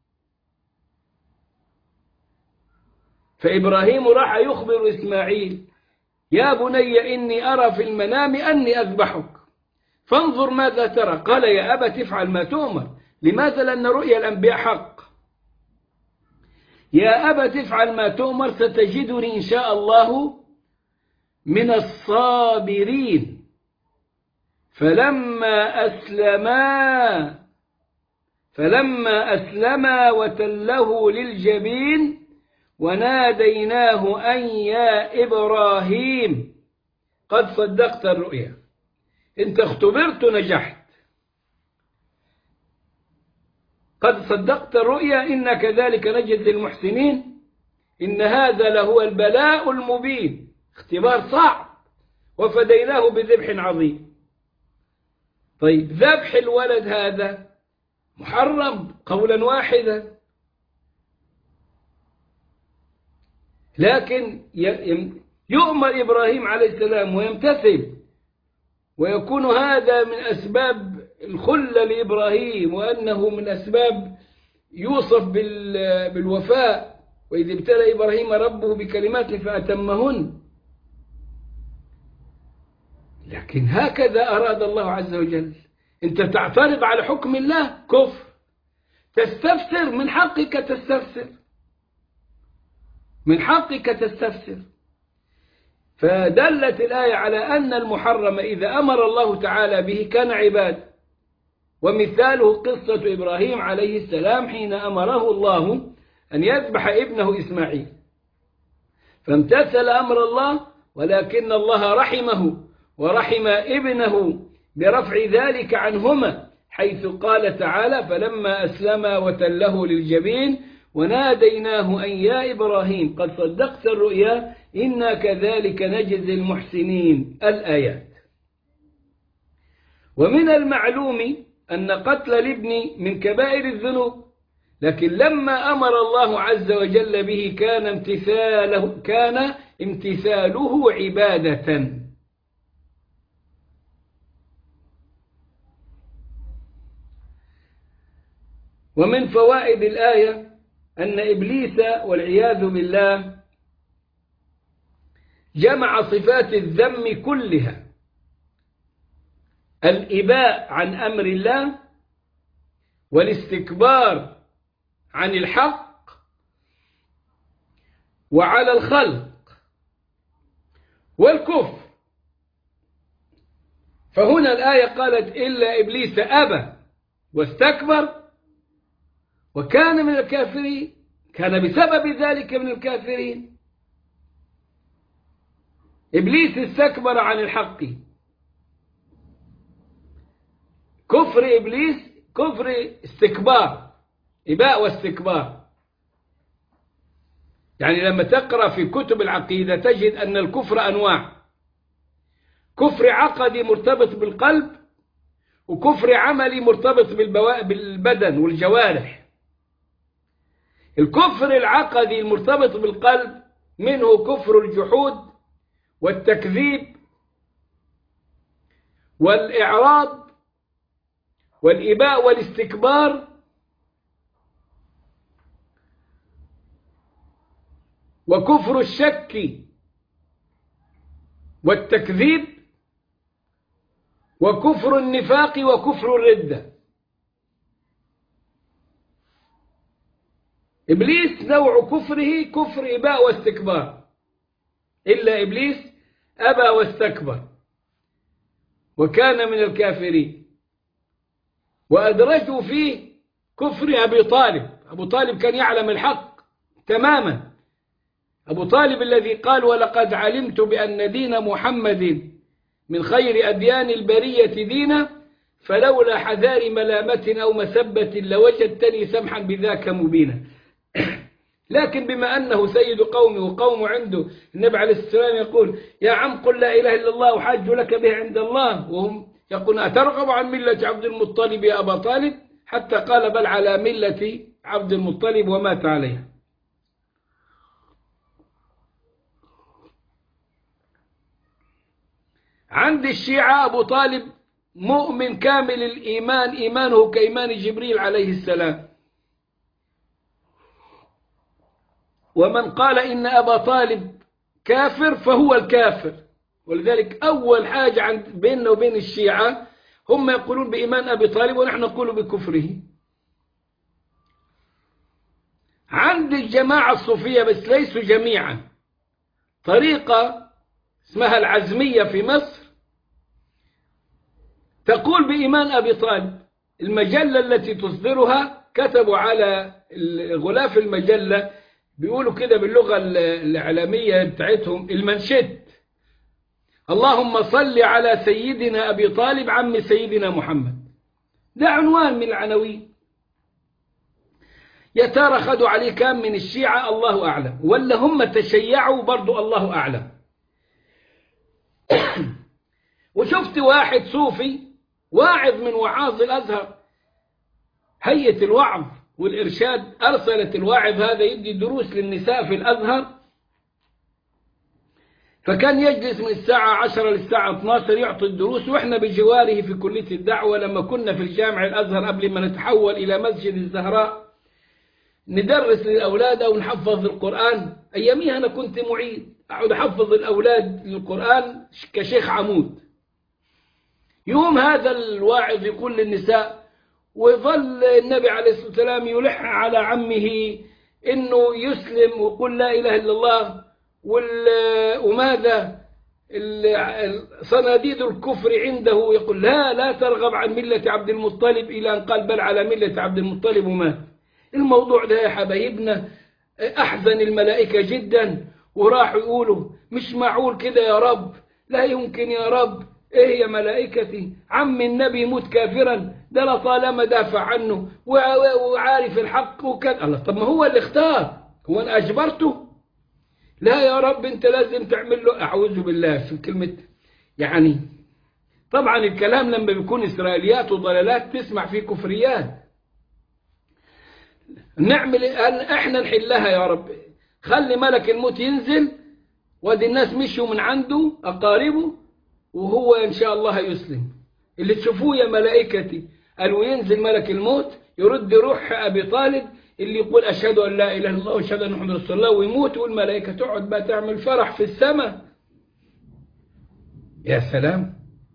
فإبراهيم راح يخبر إسماعيل: يا بني إني أرى في المنام أني أذبحك فانظر ماذا ترى. قال: يا أبت افعل ما تؤمر. لماذا؟ لأن رؤيا الأنبياء حق. يا أبت افعل ما تؤمر ستجدني إن شاء الله من الصابرين. فلما أسلما فلما أسلما وتله للجبين وناديناه أن يا إبراهيم قد صدقت الرؤيا. أنت اختبرت نجحت، قد صدقت الرؤيا، إن كذلك نجزي المحسنين. إن هذا لهو البلاء المبين، اختبار صعب، وفديناه بذبح عظيم. طيب، ذبح الولد هذا محرم قولا واحدا، لكن يؤمر إبراهيم عليه السلام ويمتثل، ويكون هذا من أسباب الخلة لإبراهيم، وأنه من أسباب يوصف بالوفاء. وإذ ابتلى إبراهيم ربه بكلمات فأتمهن. لكن هكذا أراد الله عز وجل. أنت تعترض على حكم الله كفر، تستفسر من حقك تستفسر، من حقك تستفسر. فدلت الآية على أن المحرم إذا أمر الله تعالى به كان عبادة. ومثاله قصة إبراهيم عليه السلام حين أمره الله أن يذبح ابنه إسماعيل، فامتثل أمر الله، ولكن الله رحمه ورحم ابنه برفع ذلك عنهما، حيث قال تعالى: فلما أسلما وتله للجبين وناديناه أن يا إبراهيم قد صدقت الرؤيا إنا كذلك نجزي المحسنين. الآيات. ومن المعلوم أن قتل الابن من كبائر الذنوب، لكن لما أمر الله عز وجل به كان امتثاله كان امتثاله عبادة. ومن فوائد الآية أن إبليس والعياذ بالله جمع صفات الذم كلها: الإباء عن أمر الله، والاستكبار عن الحق وعلى الخلق، والكفر. فهنا الآية قالت: إلا إبليس أبى واستكبر وكان من الكافرين، كان بسبب ذلك من الكافرين. إبليس استكبر عن الحق. كفر إبليس كفر استكبار، إباء واستكبار. يعني لما تقرأ في كتب العقيدة تجد أن الكفر أنواع: كفر عقدي مرتبط بالقلب، وكفر عملي مرتبط بالبدن والجوارح. الكفر العقدي المرتبط بالقلب منه كفر الجحود والتكذيب والإعراض والإباء والاستكبار، وكفر الشك والتكذيب، وكفر النفاق وكفر الردة. إبليس نوع كفره كفر إباء واستكبار، إلا إبليس أبى واستكبر وكان من الكافرين. وأدرجوا فيه كفر أبي طالب أبو طالب كان يعلم الحق تماما. أبو طالب الذي قال ولقد علمت بأن دين محمد من خير أديان البرية دينا فلولا حذار ملامة أو مسبة لوجدتني سمحا بذاك مبينا. لكن بما أنه سيد قومه وقوم عنده النبي عليه الصلاة والسلام يقول يا عم قل لا إله إلا الله وحاج لك به عند الله، وهم يقولون أترغب عن ملة عبد المطلب يا أبا طالب؟ حتى قال بل على ملة عبد المطلب ومات عليها. عند الشيعة أبو طالب مؤمن كامل الإيمان، إيمانه كإيمان جبريل عليه السلام. ومن قال إن أبا طالب كافر فهو الكافر. ولذلك أول حاجة عند بيننا وبين الشيعة هم يقولون بإيمان أبي طالب ونحن نقول بكفره. عند الجماعة الصوفية بس ليسوا جميعا، طريقة اسمها العزمية في مصر تقول بإيمان أبي طالب. المجلة التي تصدرها كتبوا على غلاف المجلة بيقولوا كده باللغة الإعلامية بتاعتهم المنشد اللهم صل على سيدنا أبي طالب عم سيدنا محمد. ده عنوان من العناوين. يا ترى خدوا عليه كام من الشيعة الله أعلم، ولا هم تشيعوا برضو الله أعلم. وشفت واحد صوفي واعظ من وعاظ الأزهر، هيئة الوعظ والإرشاد أرسلت الواعظ هذا يدي دروس للنساء في الأزهر، فكان يجلس من الساعة عشرة للساعة اثنتي عشرة يعطي الدروس، وإحنا بجواره في كلية الدعوة لما كنا في الجامع الأزهر قبل ما نتحول إلى مسجد الزهراء ندرس للأولاد أو نحفظ القرآن. أياميها أنا كنت معيد أقعد أحفظ الأولاد للقرآن كشيخ عمود. يوم هذا الواعظ يقول للنساء، وظل النبي عليه الصلاة والسلام يلح على عمه إنه يسلم ويقول لا إله إلا الله، وماذا صناديد الكفر عنده يقول لا لا ترغب عن ملة عبد المطلب، إلى أن قال بل على ملة عبد المطلب ومات. الموضوع ده يا حبايبنا أحزن الملائكة جدا، وراحوا يقولوا مش معقول كده يا رب، لا يمكن يا رب، ايه يا ملائكتي عم النبي يموت كافرا، ده لطالما دافع عنه وعارف الحق وكذا. الله، طب ما هو اللي اختار، هو انا اجبرته؟ لا يا رب انت لازم تعمل له. اعوذ بالله في كلمة يعني. طبعا الكلام لما بيكون اسرائيليات وضلالات تسمع فيه كفريات. نعمل احنا نحلها يا رب، خلي ملك الموت ينزل وادي الناس مشوا من عنده اقاربه وهو إن شاء الله يسلم. اللي تشوفوه يا ملائكتي قالوا ينزل ملك الموت يرد روح أبي طالب اللي يقول أشهد أن لا إله إلا الله وأشهد أن محمد رسول الله ويموت، والملائكة تقعد بقى تعمل فرح في السماء. يا سلام.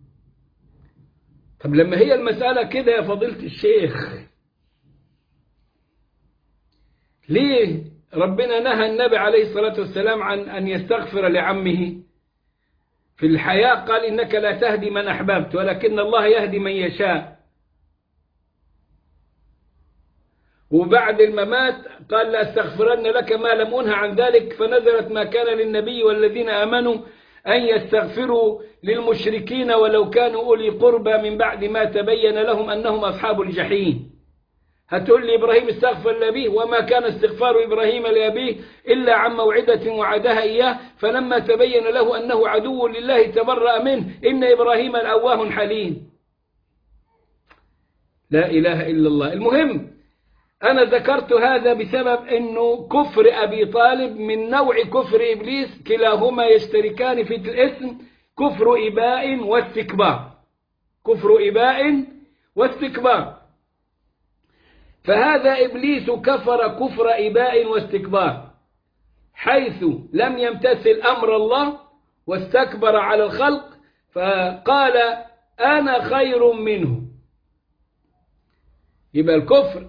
طب لما هي المسألة كده يا فضيلة الشيخ، ليه ربنا نهى النبي عليه الصلاة والسلام عن أن يستغفر لعمه؟ في الحياة قال إنك لا تهدي من أحببت ولكن الله يهدي من يشاء، وبعد الممات قال لا استغفرن لك ما لم أنه عن ذلك، فنزلت ما كان للنبي والذين آمنوا أن يستغفروا للمشركين ولو كانوا أولي قربى من بعد ما تبين لهم أنهم أصحاب الجحيم. هتقول لي إبراهيم استغفر لأبيه، وما كان استغفار إبراهيم لأبيه إلا عن موعدة وعدها إياه فلما تبين له أنه عدو لله تبرأ منه إن إبراهيم لأواه حليم. لا إله إلا الله. المهم أنا ذكرت هذا بسبب أنه كفر أبي طالب من نوع كفر إبليس، كلاهما يشتركان في الاسم، كفر إباء واستكبار. كفر إباء واستكبار. فهذا إبليس كفر كفر إباء واستكبار، حيث لم يمتثل أمر الله واستكبر على الخلق فقال أنا خير منه. يبقى الكفر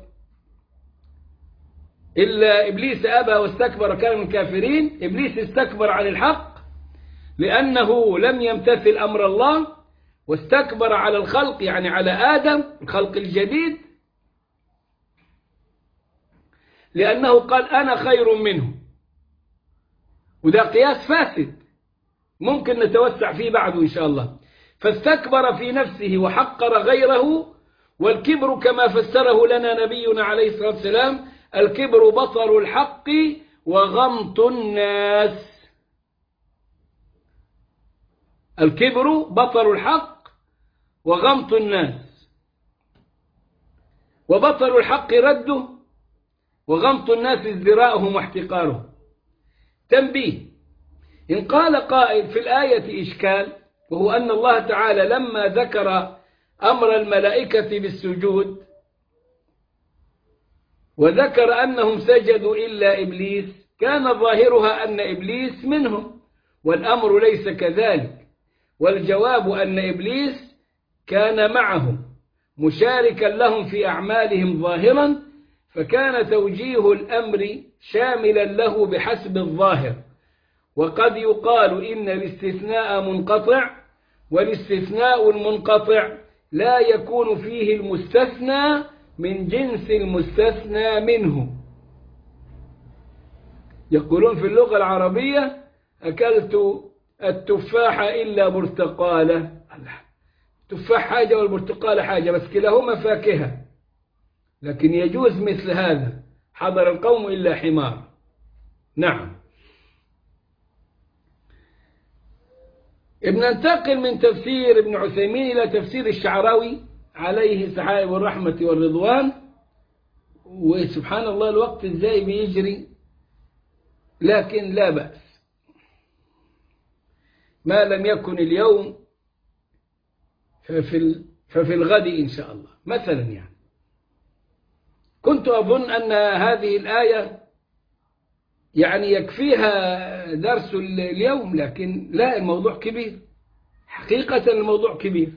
إلا إبليس أبى واستكبر كان من الكافرين. إبليس استكبر عن الحق لأنه لم يمتثل أمر الله واستكبر على الخلق، يعني على آدم الخلق الجديد. لأنه قال أنا خير منه، وده قياس فاسد ممكن نتوسع فيه بعده إن شاء الله. فاستكبر في نفسه وحقر غيره. والكبر كما فسره لنا نبينا عليه الصلاة والسلام: الكبر بطر الحق وغمط الناس. الكبر بطر الحق وغمط الناس، وبطر الحق رده، وغمط الناس ازدراءهم واحتقارهم. تنبيه: إن قال قائل في الآية إشكال، وهو أن الله تعالى لما ذكر أمر الملائكة بالسجود وذكر أنهم سجدوا إلا إبليس، كان ظاهرها أن إبليس منهم، والأمر ليس كذلك. والجواب أن إبليس كان معهم مشاركا لهم في أعمالهم ظاهرا، فكان توجيه الأمر شاملا له بحسب الظاهر. وقد يقال إن الاستثناء منقطع، والاستثناء المنقطع لا يكون فيه المستثنى من جنس المستثنى منه. يقولون في اللغة العربية: أكلت التفاح إلا برتقالة. التفاح حاجة والبرتقالة حاجة، بس كلاهما فاكهة، لكن يجوز مثل هذا: حضر القوم إلا حمار. نعم. ننتقل من تفسير ابن عثيمين إلى تفسير الشعراوي عليه سحائب الرحمة والرضوان. وسبحان الله الوقت ازاي بيجري، لكن لا بأس، ما لم يكن اليوم ففي, ففي الغد إن شاء الله. مثلا يعني كنت أظن أن هذه الآية يعني يكفيها درس اليوم، لكن لا، الموضوع كبير حقيقة، الموضوع كبير.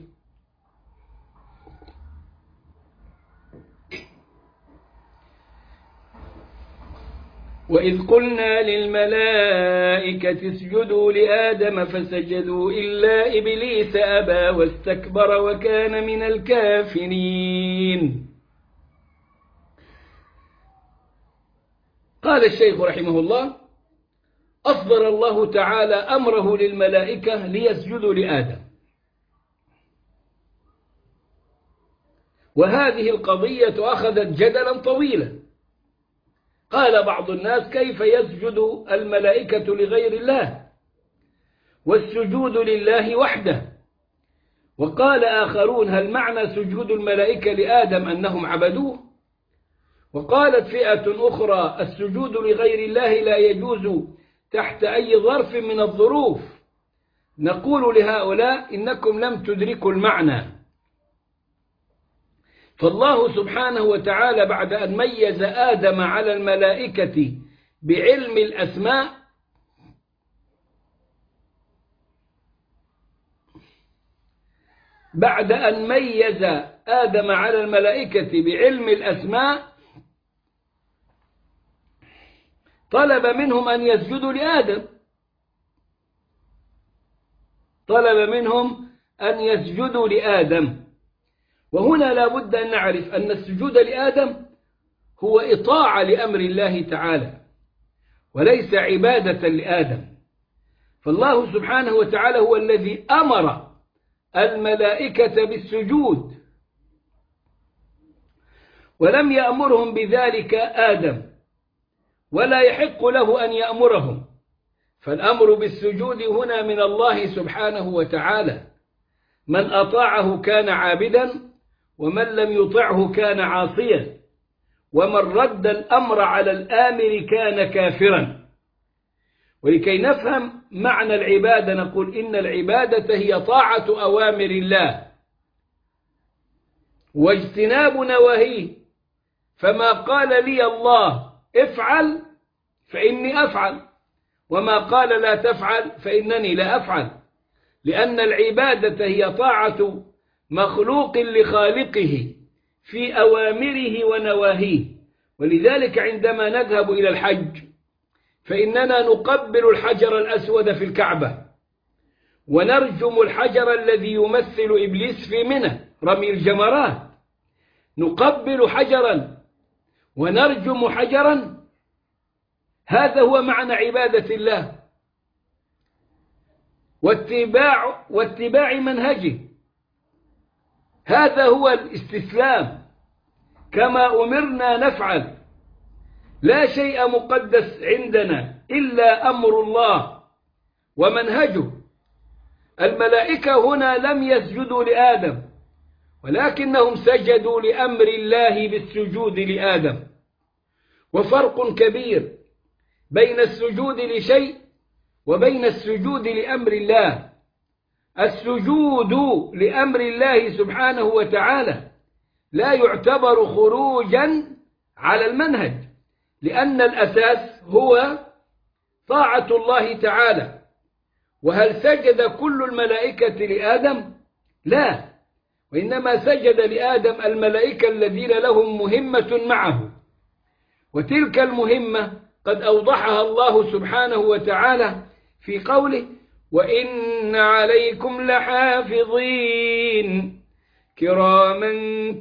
وإذ قلنا للملائكة اسجدوا لآدم فسجدوا إلا إبليس أبى واستكبر وكان من الكافرين. قال الشيخ رحمه الله: أصدر الله تعالى أمره للملائكة ليسجدوا لآدم، وهذه القضية أخذت جدلا طويلا. قال بعض الناس: كيف يسجد الملائكة لغير الله والسجود لله وحده؟ وقال آخرون: هل معنى سجود الملائكة لآدم أنهم عبدوه؟ وقالت فئة أخرى: السجود لغير الله لا يجوز تحت أي ظرف من الظروف. نقول لهؤلاء: إنكم لم تدركوا المعنى. فالله سبحانه وتعالى بعد أن ميز آدم على الملائكة بعلم الأسماء بعد أن ميز آدم على الملائكة بعلم الأسماء طلب منهم أن يسجدوا لآدم، طلب منهم أن يسجدوا لآدم. وهنا لا بد أن نعرف أن السجود لآدم هو إطاعة لأمر الله تعالى وليس عبادة لآدم. فالله سبحانه وتعالى هو الذي أمر الملائكة بالسجود، ولم يأمرهم بذلك آدم، ولا يحق له أن يأمرهم. فالأمر بالسجود هنا من الله سبحانه وتعالى. من أطاعه كان عابدا، ومن لم يطعه كان عاصيا، ومن رد الأمر على الآمر كان كافرا. ولكي نفهم معنى العبادة نقول: إن العبادة هي طاعة أوامر الله واجتناب نواهيه. فما قال لي الله افعل فإني أفعل، وما قال لا تفعل فإنني لا أفعل، لأن العبادة هي طاعة مخلوق لخالقه في أوامره ونواهيه. ولذلك عندما نذهب إلى الحج فإننا نقبل الحجر الأسود في الكعبة، ونرجم الحجر الذي يمثل إبليس في منى رمي الجمرات، نقبل حجرا ونرجم حجرا، هذا هو معنى عبادة الله واتباع, واتباع منهجه. هذا هو الاستسلام كما أمرنا نفعل. لا شيء مقدس عندنا إلا أمر الله ومنهجه. الملائكة هنا لم يسجدوا لآدم، ولكنهم سجدوا لأمر الله بالسجود لآدم. وفرق كبير بين السجود لشيء وبين السجود لأمر الله. السجود لأمر الله سبحانه وتعالى لا يعتبر خروجا على المنهج، لأن الأساس هو طاعة الله تعالى. وهل سجد كل الملائكة لآدم؟ لا، وإنما سجد لآدم الملائكة الذين لهم مهمة معه، وتلك المهمة قد أوضحها الله سبحانه وتعالى في قوله: وإن عليكم لحافظين كراما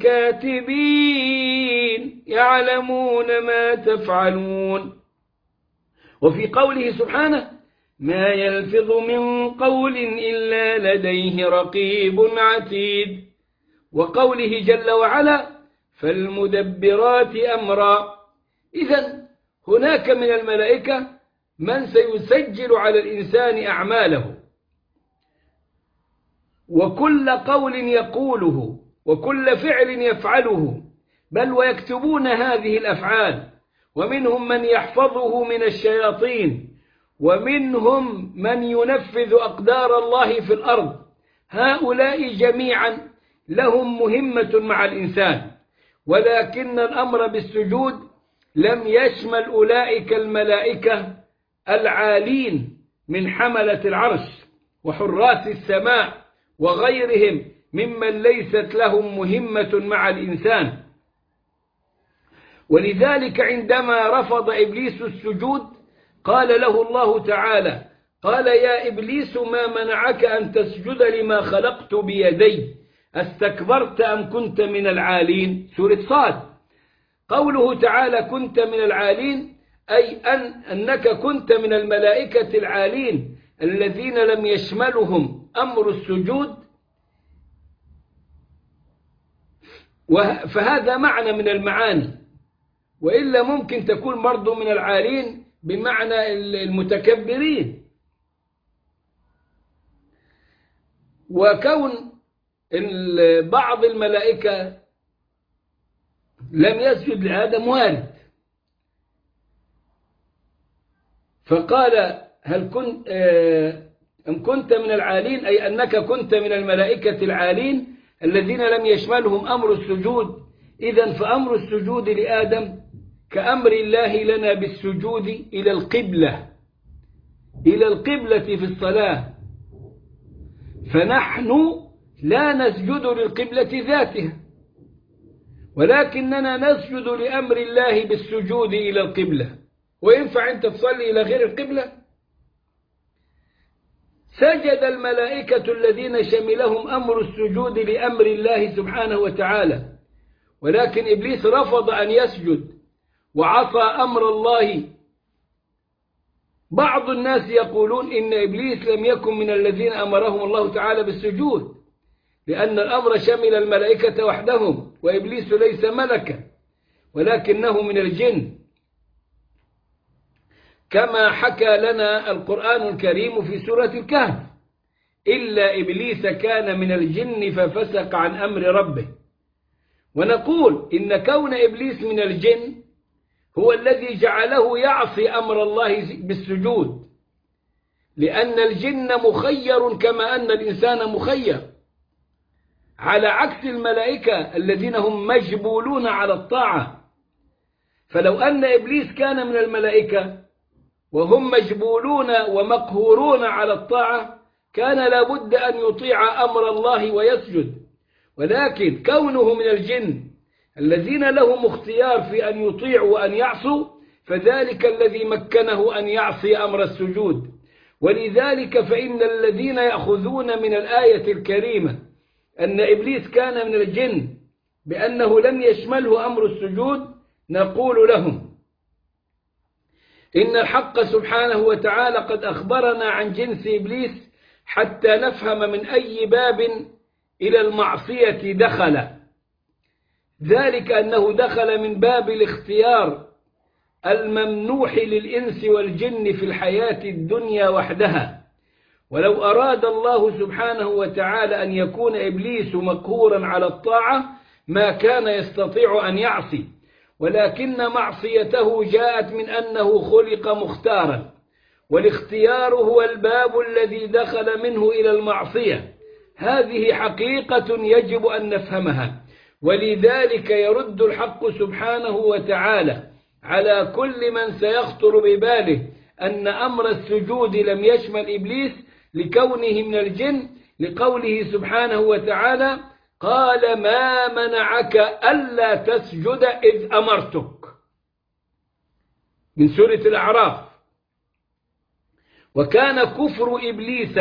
كاتبين يعلمون ما تفعلون. وفي قوله سبحانه: ما يلفظ من قول إلا لديه رقيب عتيد. وقوله جل وعلا: فالمدبرات أمرا. إذن هناك من الملائكة من سيسجل على الإنسان أعماله، وكل قول يقوله وكل فعل يفعله، بل ويكتبون هذه الأفعال. ومنهم من يحفظه من الشياطين، ومنهم من ينفذ أقدار الله في الأرض. هؤلاء جميعا لهم مهمة مع الإنسان، ولكن الأمر بالسجود لم يشمل أولئك الملائكة العالين من حملة العرش وحراس السماء وغيرهم ممن ليست لهم مهمة مع الإنسان. ولذلك عندما رفض إبليس السجود قال له الله تعالى: قال يا إبليس ما منعك أن تسجد لما خلقت بيدي استكبرت أم كنت من العالين؟ سورة صاد. قوله تعالى كنت من العالين أي أن أنك كنت من الملائكة العالين الذين لم يشملهم أمر السجود. فهذا معنى من المعاني، وإلا ممكن تكون برضو من العالين بمعنى المتكبرين. وكون بعض الملائكة لم يسجد لآدم وارد. فقال هل كنت أم كنت من العالين أي أنك كنت من الملائكة العالين الذين لم يشملهم أمر السجود. إذن فأمر السجود لآدم كأمر الله لنا بالسجود إلى القبلة إلى القبلة في الصلاة. فنحن لا نسجد للقبلة ذاتها، ولكننا نسجد لأمر الله بالسجود إلى القبلة. وينفع أنت تصلي إلى غير القبلة؟ سجد الملائكة الذين شملهم أمر السجود لأمر الله سبحانه وتعالى، ولكن إبليس رفض أن يسجد وعصى أمر الله. بعض الناس يقولون إن إبليس لم يكن من الذين أمرهم الله تعالى بالسجود، لأن الأمر شمل الملائكة وحدهم، وإبليس ليس ملكا ولكنه من الجن، كما حكى لنا القرآن الكريم في سورة الكهف: إلا إبليس كان من الجن ففسق عن أمر ربه. ونقول إن كون إبليس من الجن هو الذي جعله يعصي أمر الله بالسجود، لأن الجن مخير كما أن الإنسان مخير، على عكس الملائكة الذين هم مجبولون على الطاعة. فلو أن إبليس كان من الملائكة وهم مجبولون ومقهورون على الطاعة كان لابد أن يطيع أمر الله ويسجد، ولكن كونه من الجن الذين لهم اختيار في أن يطيعوا وأن يعصوا فذلك الذي مكنه أن يعصي أمر السجود. ولذلك فإن الذين يأخذون من الآية الكريمة أن إبليس كان من الجن بأنه لم يشمله أمر السجود نقول لهم إن الحق سبحانه وتعالى قد أخبرنا عن جنس إبليس حتى نفهم من أي باب إلى المعصية دخل، ذلك أنه دخل من باب الاختيار الممنوح للإنس والجن في الحياة الدنيا وحدها. ولو أراد الله سبحانه وتعالى أن يكون إبليس مقهورا على الطاعة ما كان يستطيع أن يعصي، ولكن معصيته جاءت من أنه خلق مختارا، والاختيار هو الباب الذي دخل منه إلى المعصية. هذه حقيقة يجب أن نفهمها، ولذلك يرد الحق سبحانه وتعالى على كل من سيخطر بباله أن أمر السجود لم يشمل إبليس لكونه من الجن، لقوله سبحانه وتعالى: قال ما منعك ألا تسجد إذ أمرتك، من سورة الأعراف. وكان كفر إبليس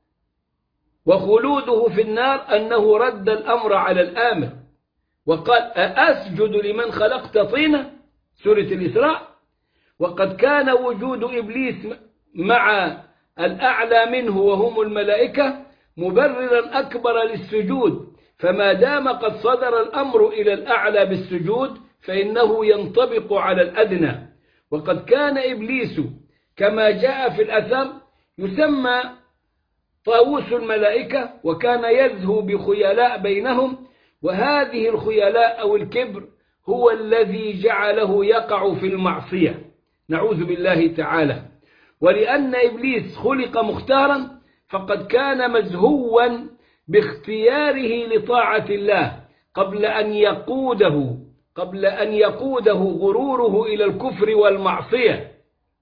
وخلوده في النار أنه رد الأمر على الآمر وقال: أسجد لمن خلقت طينا، سورة الإسراء. وقد كان وجود إبليس مع الأعلى منه وهم الملائكة مبررا أكبر للسجود، فما دام قد صدر الأمر إلى الأعلى بالسجود فإنه ينطبق على الأدنى. وقد كان إبليس كما جاء في الأثر يسمى طاووس الملائكة، وكان يزهو بخيلاء بينهم، وهذه الخيلاء أو الكبر هو الذي جعله يقع في المعصية، نعوذ بالله تعالى. ولأن إبليس خلق مختارا فقد كان مزهوا باختياره لطاعة الله قبل أن يقوده قبل أن يقوده غروره إلى الكفر والمعصية.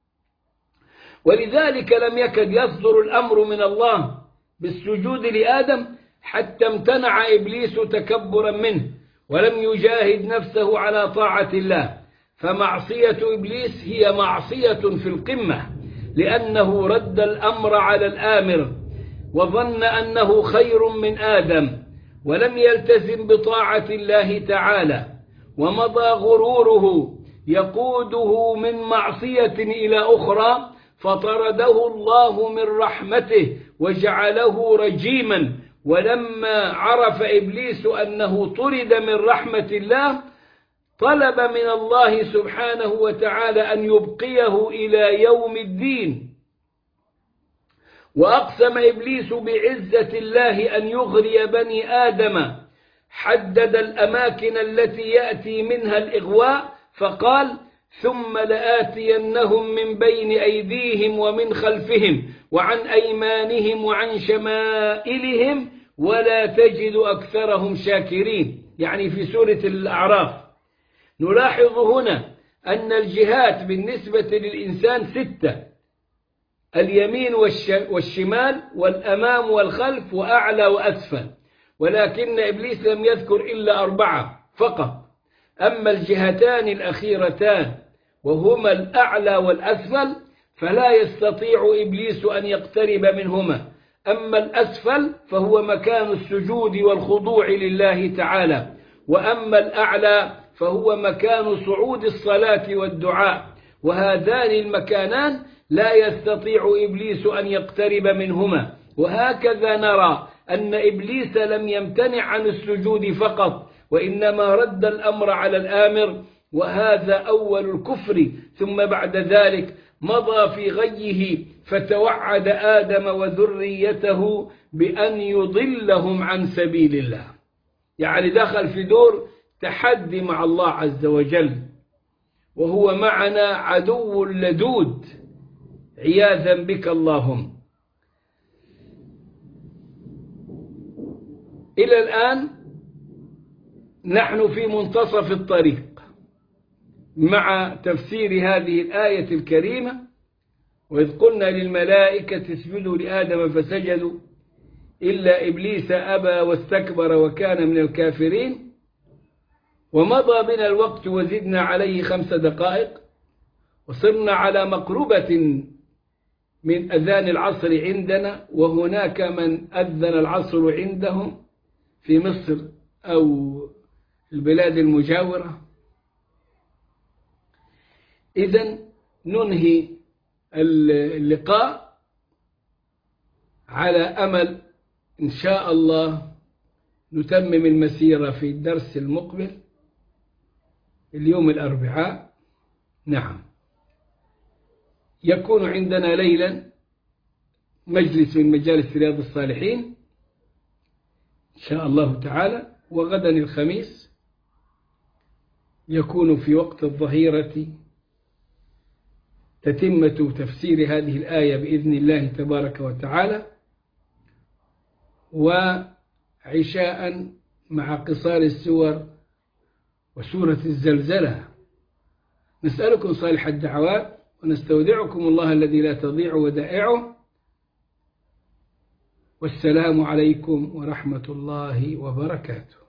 ولذلك لم يكد يصدر الأمر من الله بالسجود لآدم حتى امتنع إبليس تكبرا منه ولم يجاهد نفسه على طاعة الله. فمعصية إبليس هي معصية في القمة، لأنه رد الأمر على الآمر وظن أنه خير من آدم ولم يلتزم بطاعة الله تعالى، ومضى غروره يقوده من معصية إلى أخرى، فطرده الله من رحمته وجعله رجيما. ولما عرف إبليس أنه طرد من رحمة الله طلب من الله سبحانه وتعالى أن يبقيه إلى يوم الدين. وأقسم إبليس بعزة الله أن يغري بني آدم، حدد الأماكن التي يأتي منها الإغواء فقال: ثم لآتينهم من بين أيديهم ومن خلفهم وعن أيمانهم وعن شمائلهم ولا تجد أكثرهم شاكرين، يعني في سورة الأعراف. نلاحظ هنا أن الجهات بالنسبة للإنسان ستة: اليمين والشمال والأمام والخلف وأعلى وأسفل، ولكن إبليس لم يذكر إلا أربعة فقط. أما الجهتان الأخيرتان وهما الأعلى والأسفل فلا يستطيع إبليس أن يقترب منهما. أما الأسفل فهو مكان السجود والخضوع لله تعالى، وأما الأعلى فهو مكان صعود الصلاة والدعاء، وهذان المكانان لا يستطيع إبليس أن يقترب منهما. وهكذا نرى أن إبليس لم يمتنع عن السجود فقط، وإنما رد الأمر على الآمر، وهذا أول الكفر. ثم بعد ذلك مضى في غيه فتوعد آدم وذريته بأن يضلهم عن سبيل الله، يعني دخل في دور تحدي مع الله عز وجل، وهو معنا عدو لدود عياذا بك اللهم. إلى الآن نحن في منتصف الطريق مع تفسير هذه الآية الكريمة: وإذ قلنا للملائكة اسجدوا لآدم فسجدوا إلا إبليس أبى واستكبر وكان من الكافرين. ومضى بنا الوقت وزدنا عليه خمس دقائق، وصرنا على مقربة من أذان العصر عندنا، وهناك من أذن العصر عندهم في مصر أو البلاد المجاورة. إذن ننهي اللقاء على أمل إن شاء الله نتمم المسيرة في الدرس المقبل اليوم الأربعاء. نعم، يكون عندنا ليلا مجلس من مجالس رياض الصالحين إن شاء الله تعالى، وغدا الخميس يكون في وقت الظهيرة تتمة تفسير هذه الآية بإذن الله تبارك وتعالى، وعشاء مع قصار السور وسورة الزلزلة. نسألكم صالح الدعوات ونستودعكم الله الذي لا تضيع ودائعه، والسلام عليكم ورحمة الله وبركاته.